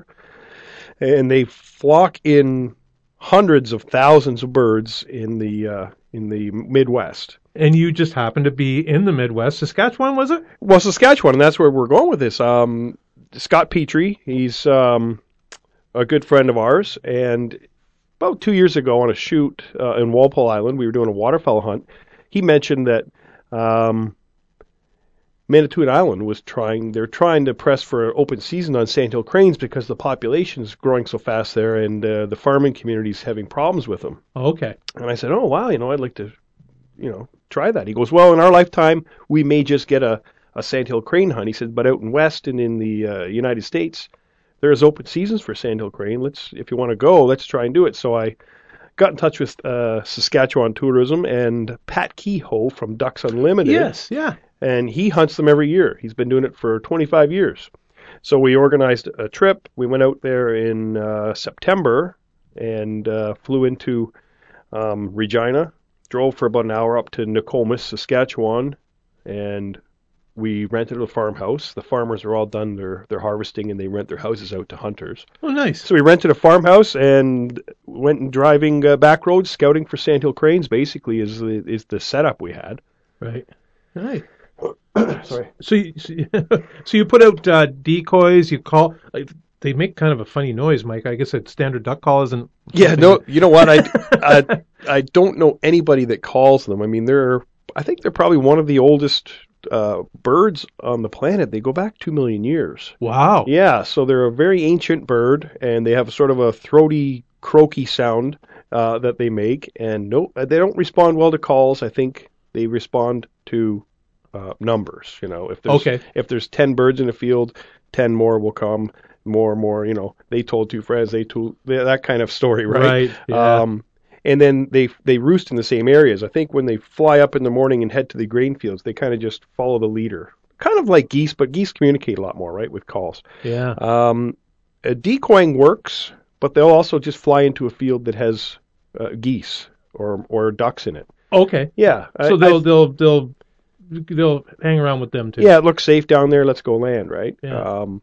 And they flock in hundreds of thousands of birds in the uh, in the Midwest. And you just happen to be in the Midwest. Saskatchewan, was it? Well, Saskatchewan, and that's where we're going with this. Um, Scott Petrie, he's um, a good friend of ours, and about two years ago on a shoot uh, in Walpole Island, we were doing a waterfowl hunt. He mentioned that um, Manitoulin Island was trying, they're trying to press for an open season on sandhill cranes because the population is growing so fast there, and uh, the farming community is having problems with them. Oh, okay. And I said, oh, wow, you know, I'd like to, you know, try that. He goes, well, in our lifetime, we may just get a, a sandhill crane hunt. He said, but out in West and in the uh, United States, there's open seasons for sandhill crane. Let's, if you want to go, let's try and do it. So I got in touch with uh, Saskatchewan Tourism and Pat Kehoe from Ducks Unlimited. Yes, yeah. And he hunts them every year. He's been doing it for twenty-five years. So we organized a trip. We went out there in uh, September and uh, flew into um, Regina, drove for about an hour up to Nokomis, Saskatchewan, and we rented a farmhouse. The farmers are all done their, their harvesting, and they rent their houses out to hunters. Oh, nice. So we rented a farmhouse and went and driving uh, back roads, scouting for sandhill cranes, basically, is the, is the setup we had. Right. Right. Sorry. So you, so you put out uh, decoys, you call... Like, they make kind of a funny noise, Mike. I guess a standard duck call isn't... Yeah, no, you know what? I, I, I don't know anybody that calls them. I mean, they're... I think they're probably one of the oldest... Uh, birds on the planet. They go back two million years. Wow. Yeah, so they're a very ancient bird, and they have sort of a throaty, croaky sound uh, that they make. And no, they don't respond well to calls. I think they respond to uh, numbers. You know, if there's okay. if there's ten birds in a field, ten more will come. More and more. You know, they told two friends. They told that kind of story, right? Right. Yeah. Um, And then they they roost in the same areas. I think when they fly up in the morning and head to the grain fields, they kind of just follow the leader. Kind of like geese, but geese communicate a lot more, right, with calls. Yeah. Um, uh, decoying works, but they'll also just fly into a field that has uh, geese or or ducks in it. Okay. Yeah. So I, they'll I, they'll they'll they'll hang around with them too. Yeah, it looks safe down there. Let's go land, right? Yeah. Um,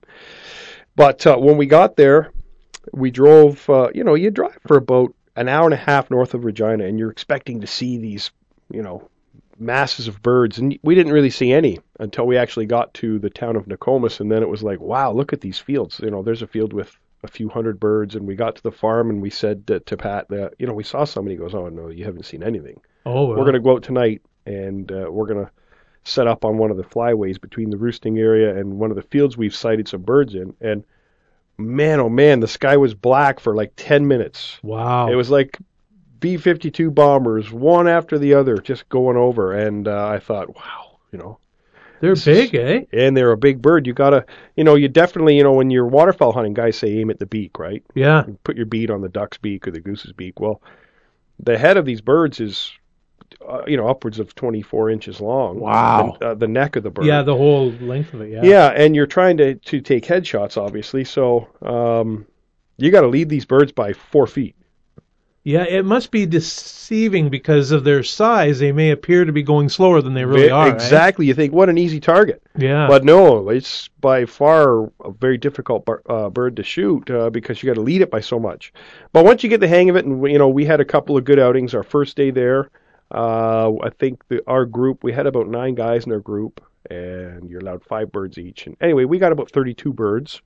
but uh, when we got there, we drove. Uh, you know, you drive for about an hour and a half north of Regina, and you're expecting to see these, you know, masses of birds. And we didn't really see any until we actually got to the town of Nokomis, and then it was like, wow, look at these fields. You know, there's a field with a few hundred birds, and we got to the farm, and we said to, to Pat that, you know, we saw somebody. He goes, oh, no, you haven't seen anything. Oh, wow. We're going to go out tonight, and uh, we're going to set up on one of the flyways between the roosting area and one of the fields we've sighted some birds in, and man, oh man, the sky was black for like ten minutes. Wow. It was like B fifty-two bombers, one after the other, just going over. And uh, I thought, wow, you know. They're big, is, eh? And they're a big bird. You got to, you know, you definitely, you know, when you're waterfowl hunting, guys say aim at the beak, right? Yeah. You put your bead on the duck's beak or the goose's beak. Well, the head of these birds is uh, you know, upwards of twenty-four inches long. Wow. The, uh, the neck of the bird. Yeah, the whole length of it, yeah. Yeah, and you're trying to, to take headshots, obviously, so um, you got to lead these birds by four feet. Yeah, it must be deceiving because of their size. They may appear to be going slower than they really are. Exactly. Right? You think, what an easy target. Yeah. But no, it's by far a very difficult bar, uh, bird to shoot uh, because you got to lead it by so much. But once you get the hang of it, and you know, we had a couple of good outings. Our first day there, uh, I think the, our group, we had about nine guys in our group, and you're allowed five birds each. And anyway, we got about thirty-two birds.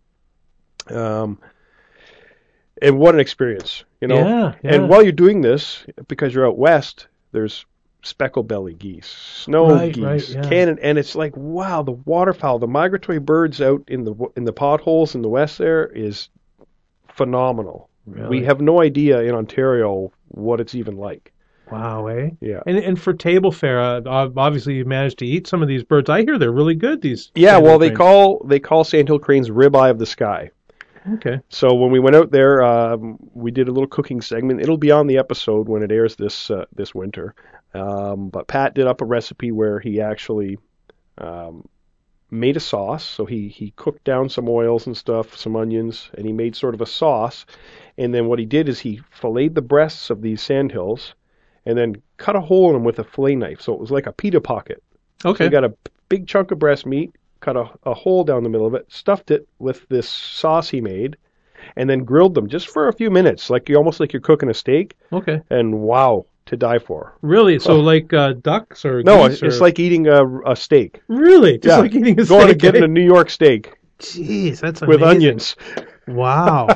Um. And what an experience, you know. Yeah, yeah. And while you're doing this, because you're out west, there's speckled belly geese, snow right, geese, right, yeah. cannon, and it's like, wow, the waterfowl, the migratory birds out in the in the potholes in the west there is phenomenal. Really? We have no idea in Ontario what it's even like. Wow, eh? Yeah. And and for table fare, uh, obviously you managed to eat some of these birds. I hear they're really good. These. Yeah, well, they cranes. call they call sandhill cranes ribeye of the sky. Okay. So when we went out there, um, we did a little cooking segment. It'll be on the episode when it airs this uh, this winter. Um, but Pat did up a recipe where he actually um, made a sauce. So he, he cooked down some oils and stuff, some onions, and he made sort of a sauce. And then what he did is he filleted the breasts of these sandhills and then cut a hole in them with a fillet knife. So it was like a pita pocket. Okay. So you got a big chunk of breast meat, cut a, a hole down the middle of it, stuffed it with this sauce he made, and then grilled them just for a few minutes, like you almost like you're cooking a steak. Okay. And wow, to die for. Really? So Oh. like uh, ducks or No, geese it's or... like eating a, a steak. Really? Just Yeah. like eating a Going steak? and getting eh? a New York steak. Jeez, that's with amazing. onions. Wow.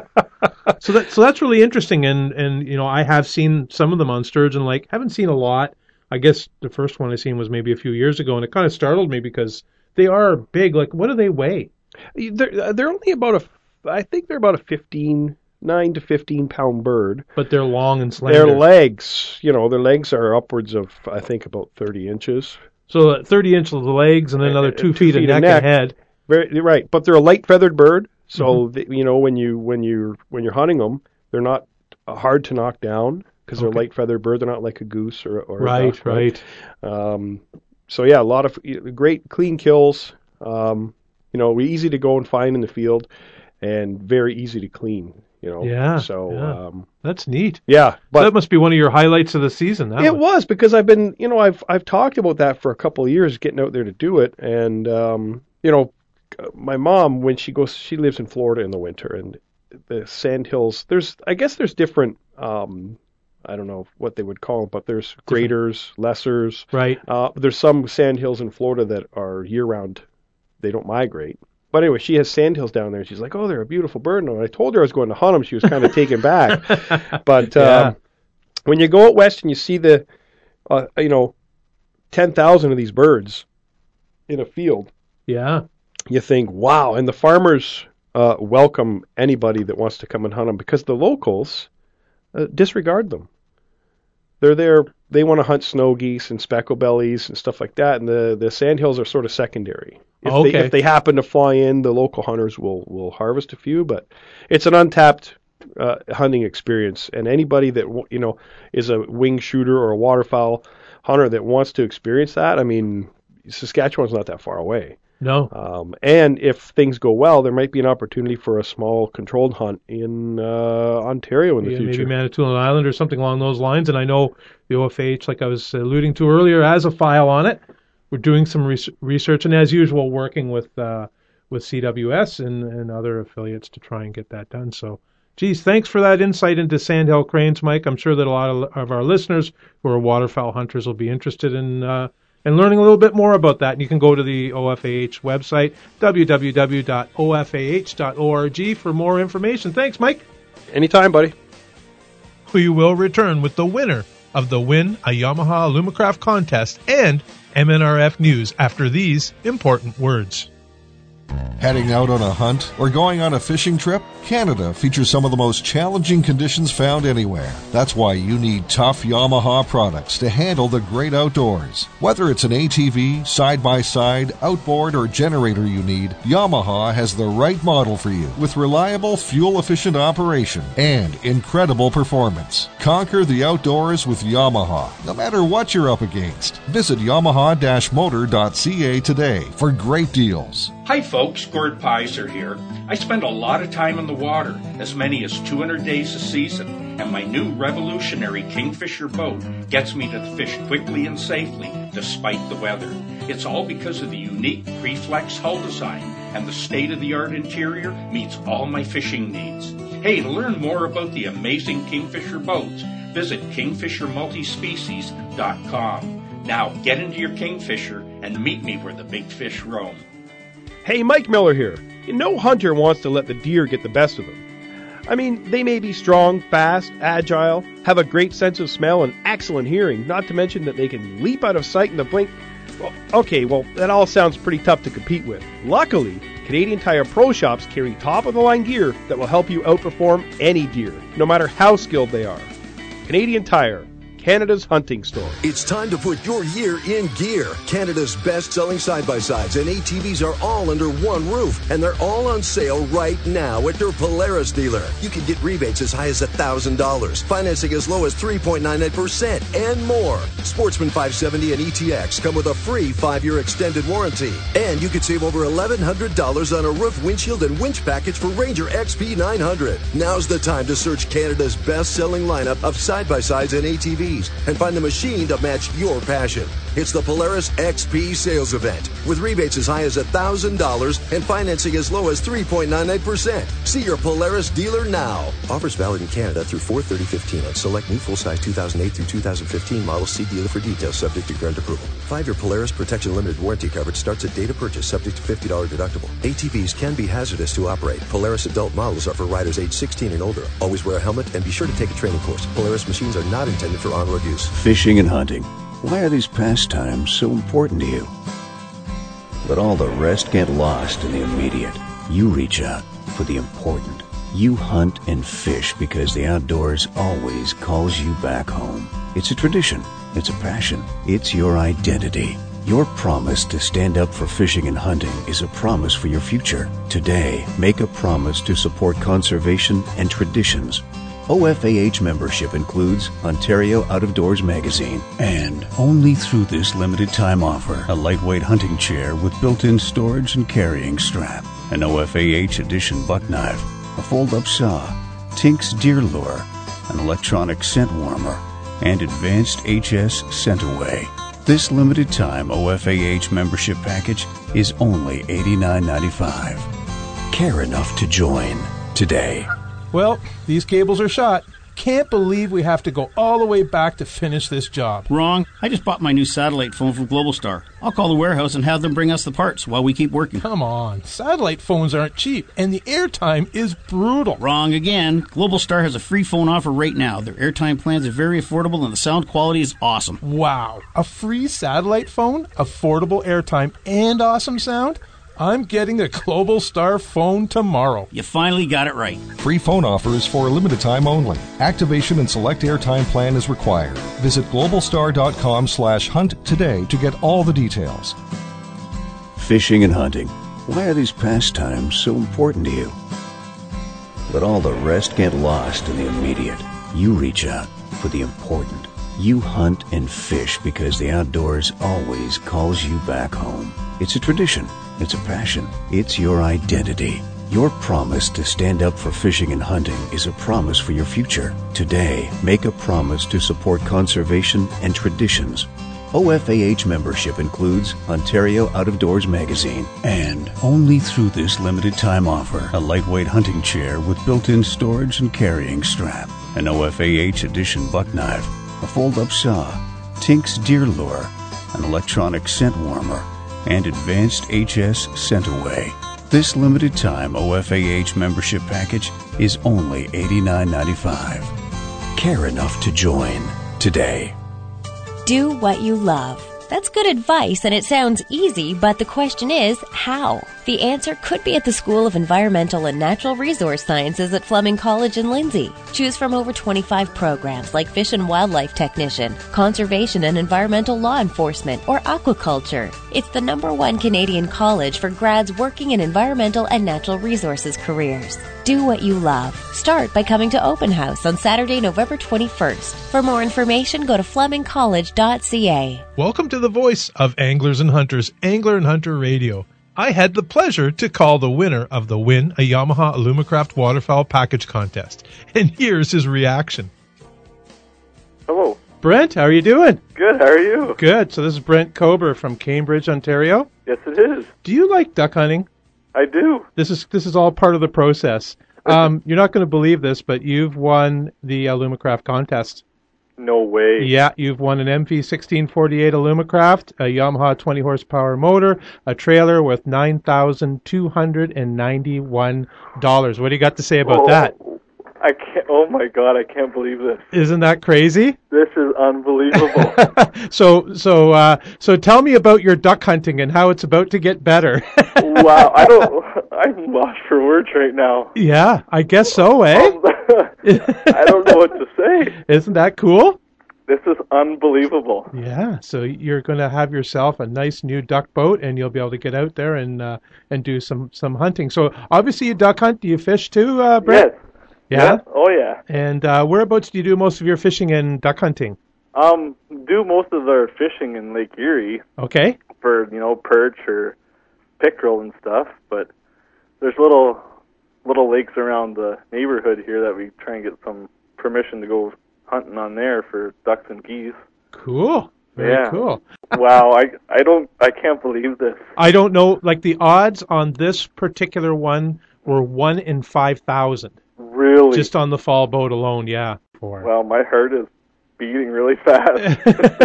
so that so that's really interesting, and and you know I have seen some of them on Sturgeon Lake. Haven't seen a lot. I guess the first one I seen was maybe a few years ago, and it kind of startled me because they are big. Like, what do they weigh? They're they're only about a, I think they're about a fifteen, nine to fifteen pound bird. But they're long and slender. Their legs, you know, their legs are upwards of I think about thirty inches. So uh, thirty inches of the legs, and then another two, two feet, feet of neck, neck and head. Very right, but they're a light feathered bird. So mm-hmm. they, you know when you when you when you're hunting them, they're not hard to knock down because they're Okay. light feathered bird. They're not like a goose or, or right, a duck, right. Um, so yeah, a lot of great clean kills. Um, you know, easy to go and find in the field, and very easy to clean. You know, Yeah. So yeah. Um, that's neat. yeah, but so that must be one of your highlights of the season. That it one. was because I've been, you know, I've I've talked about that for a couple of years, getting out there to do it, and um, you know, my mom when she goes, she lives in Florida in the winter, and the sandhills. There's, I guess, there's different. Um, I don't know what they would call them, but there's graders, lessers. Right. Uh, there's some sandhills in Florida that are year-round. They don't migrate. But anyway, she has sandhills down there, and she's like, oh, they're a beautiful bird. And when I told her I was going to hunt them, she was kind of taken back. But Yeah. um, when you go out west and you see the, uh, you know, ten thousand of these birds in a field, Yeah. you think, wow. And the farmers uh, welcome anybody that wants to come and hunt them because the locals uh, disregard them. They're there. They want to hunt snow geese and speckle bellies and stuff like that, and the, the sandhills are sort of secondary. If Okay. they if they happen to fly in, the local hunters will, will harvest a few, but it's an untapped uh, hunting experience. And anybody that w- you know is a wing shooter or a waterfowl hunter that wants to experience that, I mean, Saskatchewan's not that far away. No. Um, and if things go well, there might be an opportunity for a small controlled hunt in uh, Ontario in the Yeah, future. maybe Manitoulin Island or something along those lines. And I know the O F A H, like I was alluding to earlier, has a file on it. We're doing some res- research, and as usual, working with uh, with C W S and, and other affiliates to try and get that done. So, geez, thanks for that insight into sandhill cranes, Mike. I'm sure that a lot of, of our listeners who are waterfowl hunters will be interested in uh, in learning a little bit more about that. And you can go to the O F A H website, w w w dot o f a h dot org, for more information. Thanks, Mike. Anytime, buddy. We will return with the winner of the Win a Yamaha Alumacraft contest and M N R F news after these important words. Heading out on a hunt or going on a fishing trip? Canada features some of the most challenging conditions found anywhere. That's why you need tough Yamaha products to handle the great outdoors. Whether it's an A T V, side-by-side, outboard, or generator you need, Yamaha has the right model for you with reliable, fuel-efficient operation and incredible performance. Conquer the outdoors with Yamaha, no matter what you're up against. Visit yamaha dash motor dot c a today for great deals. Hi folks, Gord Pizer here. I spend a lot of time in the water, as many as two hundred days a season, and my new revolutionary Kingfisher boat gets me to fish quickly and safely despite the weather. It's all because of the unique Preflex hull design, and the state-of-the-art interior meets all my fishing needs. Hey, to learn more about the amazing Kingfisher boats, visit kingfisher multispecies dot com. Now get into your Kingfisher and meet me where the big fish roam. Hey, Mike Miller here. No hunter wants to let the deer get the best of them. I mean, they may be strong, fast, agile, have a great sense of smell and excellent hearing, not to mention that they can leap out of sight in the blink. Well, okay, well, that all sounds pretty tough to compete with. Luckily, Canadian Tire Pro Shops carry top-of-the-line gear that will help you outperform any deer, no matter how skilled they are. Canadian Tire, Canada's hunting store. It's time to put your year in gear. Canada's best-selling side-by-sides and A T Vs are all under one roof, and they're all on sale right now at their Polaris dealer. You can get rebates as high as one thousand dollars, financing as low as three point nine nine percent, and more. Sportsman five seventy and E T X come with a free five-year extended warranty. And you could save over eleven hundred dollars on a roof, windshield, and winch package for Ranger X P nine hundred. Now's the time to search Canada's best-selling lineup of side-by-sides and A T Vs and find the machine to match your passion. It's the Polaris X P sales event with rebates as high as one thousand dollars and financing as low as three point nine nine percent. See your Polaris dealer now. Offers valid in Canada through four thirty fifteen on select new full-size two thousand eight through two thousand fifteen models. See dealer for details, subject to grant approval. Five-year Polaris Protection Limited warranty coverage starts at date of purchase, subject to fifty dollars deductible. A T Vs can be hazardous to operate. Polaris adult models are for riders age sixteen and older. Always wear a helmet and be sure to take a training course. Polaris machines are not intended for on-road use. Fishing and hunting. Why are these pastimes so important to you? But all the rest get lost in the immediate. You reach out for the important. You hunt and fish because the outdoors always calls you back home. It's a tradition. It's a passion. It's your identity. Your promise to stand up for fishing and hunting is a promise for your future. Today, make a promise to support conservation and traditions. O F A H membership includes Ontario Out of Doors magazine, and only through this limited time offer, a lightweight hunting chair with built-in storage and carrying strap, an O F A H edition buck knife, a fold-up saw, Tinks deer lure, an electronic scent warmer, and advanced H S scent away. This limited time O F A H membership package is only eighty-nine ninety-five. Care enough to join today. Well, these cables are shot. Can't believe we have to go all the way back to finish this job. Wrong. I just bought my new satellite phone from Globalstar. I'll call the warehouse and have them bring us the parts while we keep working. Come on. Satellite phones aren't cheap, and the airtime is brutal. Wrong again. Globalstar has a free phone offer right now. Their airtime plans are very affordable, and the sound quality is awesome. Wow. A free satellite phone, affordable airtime, and awesome sound? I'm getting a Globalstar phone tomorrow. You finally got it right. Free phone offer is for a limited time only. Activation and select airtime plan is required. Visit globalstar.com slash hunt today to get all the details. Fishing and hunting. Why are these pastimes so important to you? But all the rest get lost in the immediate. You reach out for the important. You hunt and fish because the outdoors always calls you back home. It's a tradition. It's a passion. It's your identity. Your promise to stand up for fishing and hunting is a promise for your future. Today, make a promise to support conservation and traditions. O F A H membership includes Ontario Out of Doors magazine, and only through this limited time offer, a lightweight hunting chair with built-in storage and carrying strap, an O F A H edition buck knife, a fold-up saw, Tinks deer lure, an electronic scent warmer, and advanced H S scent away. This limited time O F A H membership package is only eighty-nine ninety-five. Care enough to join today. Do what you love. That's good advice, and it sounds easy, but the question is, how? The answer could be at the School of Environmental and Natural Resource Sciences at Fleming College in Lindsay. Choose from over twenty-five programs like Fish and Wildlife Technician, Conservation and Environmental Law Enforcement, or Aquaculture. It's the number one Canadian college for grads working in environmental and natural resources careers. Do what you love. Start by coming to Open House on Saturday, November twenty-first. For more information, go to fleming college dot c a. Welcome to the voice of Anglers and Hunters, Angler and Hunter Radio. I had the pleasure to call the winner of the Win a Yamaha Alumacraft Waterfowl Package Contest. And here's his reaction. Hello. Brent, how are you doing? Good, how are you? Good. So this is Brent Kober from Cambridge, Ontario. Yes, it is. Do you like duck hunting? I do. This is this is all part of the process. Um, you're not going to believe this, but you've won the Alumacraft contest. No way. Yeah, you've won an M P sixteen forty-eight Alumacraft, a Yamaha twenty horsepower motor, a trailer with nine thousand two hundred ninety-one dollars. What do you got to say about oh, that? I can't. Oh my God, I can't believe this. Isn't that crazy? This is unbelievable. so, so, uh, so, tell me about your duck hunting and how it's about to get better. Wow, I don't. I'm lost for words right now. Yeah, I guess so, eh? Um, I don't know what to say. Isn't that cool? This is unbelievable. Yeah, so you're going to have yourself a nice new duck boat, and you'll be able to get out there and uh, and do some some hunting. So obviously you duck hunt. Do you fish too, uh, Brett? Yes. Yeah? Yeah? Oh yeah. And uh, whereabouts do you do most of your fishing and duck hunting? Um, do most of our fishing in Lake Erie. Okay. For you know perch or pickerel and stuff, but there's little little lakes around the neighborhood here that we try and get some permission to go hunting on there for ducks and geese. Cool. Very yeah. cool. Wow, I I don't I can't believe this. I don't know, like the odds on this particular one were one in five thousand. Really? Just on the fall boat alone, yeah. For. Well, my heart is beating really fast.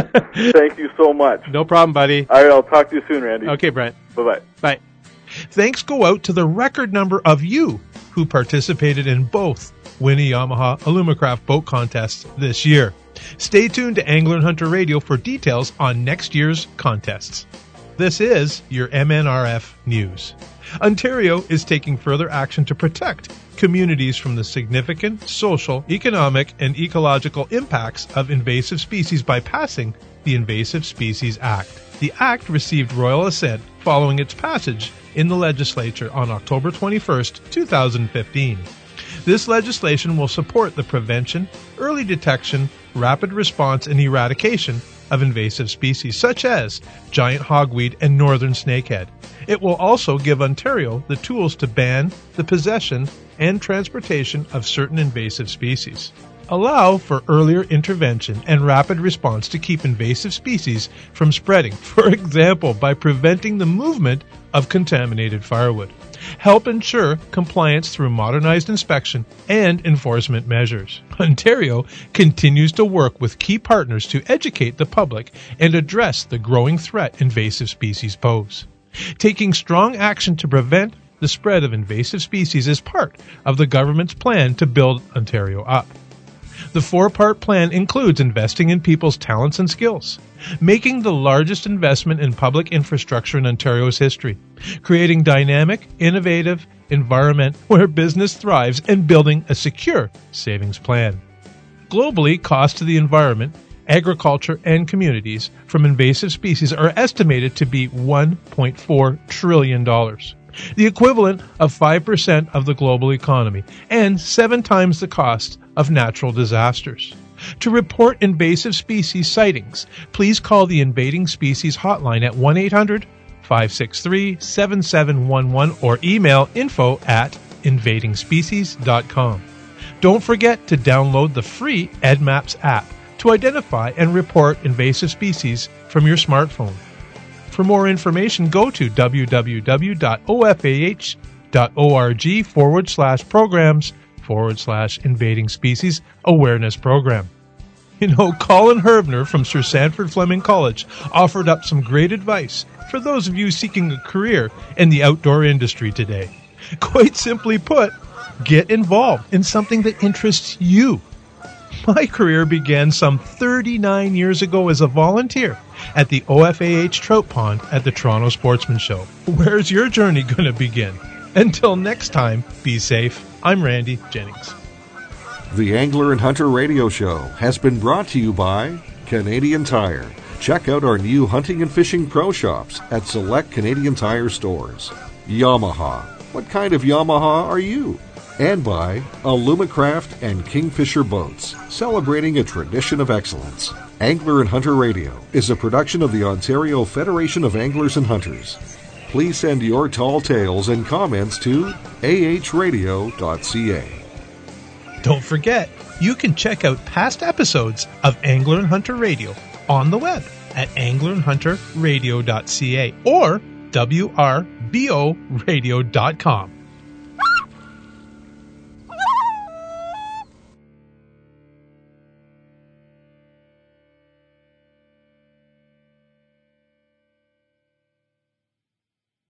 Thank you so much. No problem, buddy. All right, I'll talk to you soon, Randy. Okay, Brent. Bye-bye. Bye. Thanks go out to the record number of you who participated in both Win a Yamaha Alumacraft boat contests this year. Stay tuned to Angler and Hunter Radio for details on next year's contests. This is your M N R F News. Ontario is taking further action to protect communities from the significant social, economic, and ecological impacts of invasive species by passing the Invasive Species Act. The Act received royal assent following its passage in the legislature on October twenty-first, two thousand fifteen. This legislation will support the prevention, early detection, rapid response, and eradication of invasive species such as giant hogweed and northern snakehead. It will also give Ontario the tools to ban the possession and transportation of certain invasive species. Allow for earlier intervention and rapid response to keep invasive species from spreading, for example, by preventing the movement of contaminated firewood. Help ensure compliance through modernized inspection and enforcement measures. Ontario continues to work with key partners to educate the public and address the growing threat invasive species pose. Taking strong action to prevent the spread of invasive species is part of the government's plan to build Ontario up. The four-part plan includes investing in people's talents and skills, making the largest investment in public infrastructure in Ontario's history, creating dynamic, innovative environment where business thrives, and building a secure savings plan. Globally, costs to the environment, agriculture, and communities from invasive species are estimated to be one point four trillion dollars. The equivalent of five percent of the global economy, and seven times the cost of natural disasters. To report invasive species sightings, please call the Invading Species Hotline at one eight hundred, five six three, seven seven one one or email info at invading species dot com. Don't forget to download the free EdMaps app to identify and report invasive species from your smartphone. For more information, go to www.ofah.org forward slash programs forward slash invading species awareness program. You know, Colin Herbner from Sir Sanford Fleming College offered up some great advice for those of you seeking a career in the outdoor industry today. Quite simply put, get involved in something that interests you. My career began some thirty-nine years ago as a volunteer at the O F A H Trout Pond at the Toronto Sportsman Show. Where's your journey going to begin? Until next time, be safe. I'm Randy Jennings. The Angler and Hunter Radio Show has been brought to you by Canadian Tire. Check out our new hunting and fishing pro shops at select Canadian Tire stores. Yamaha. What kind of Yamaha are you? And by Alumacraft and Kingfisher Boats, celebrating a tradition of excellence. Angler and Hunter Radio is a production of the Ontario Federation of Anglers and Hunters. Please send your tall tales and comments to a h radio dot c a. Don't forget, you can check out past episodes of Angler and Hunter Radio on the web at angler and hunter radio dot c a or w r b o radio dot com.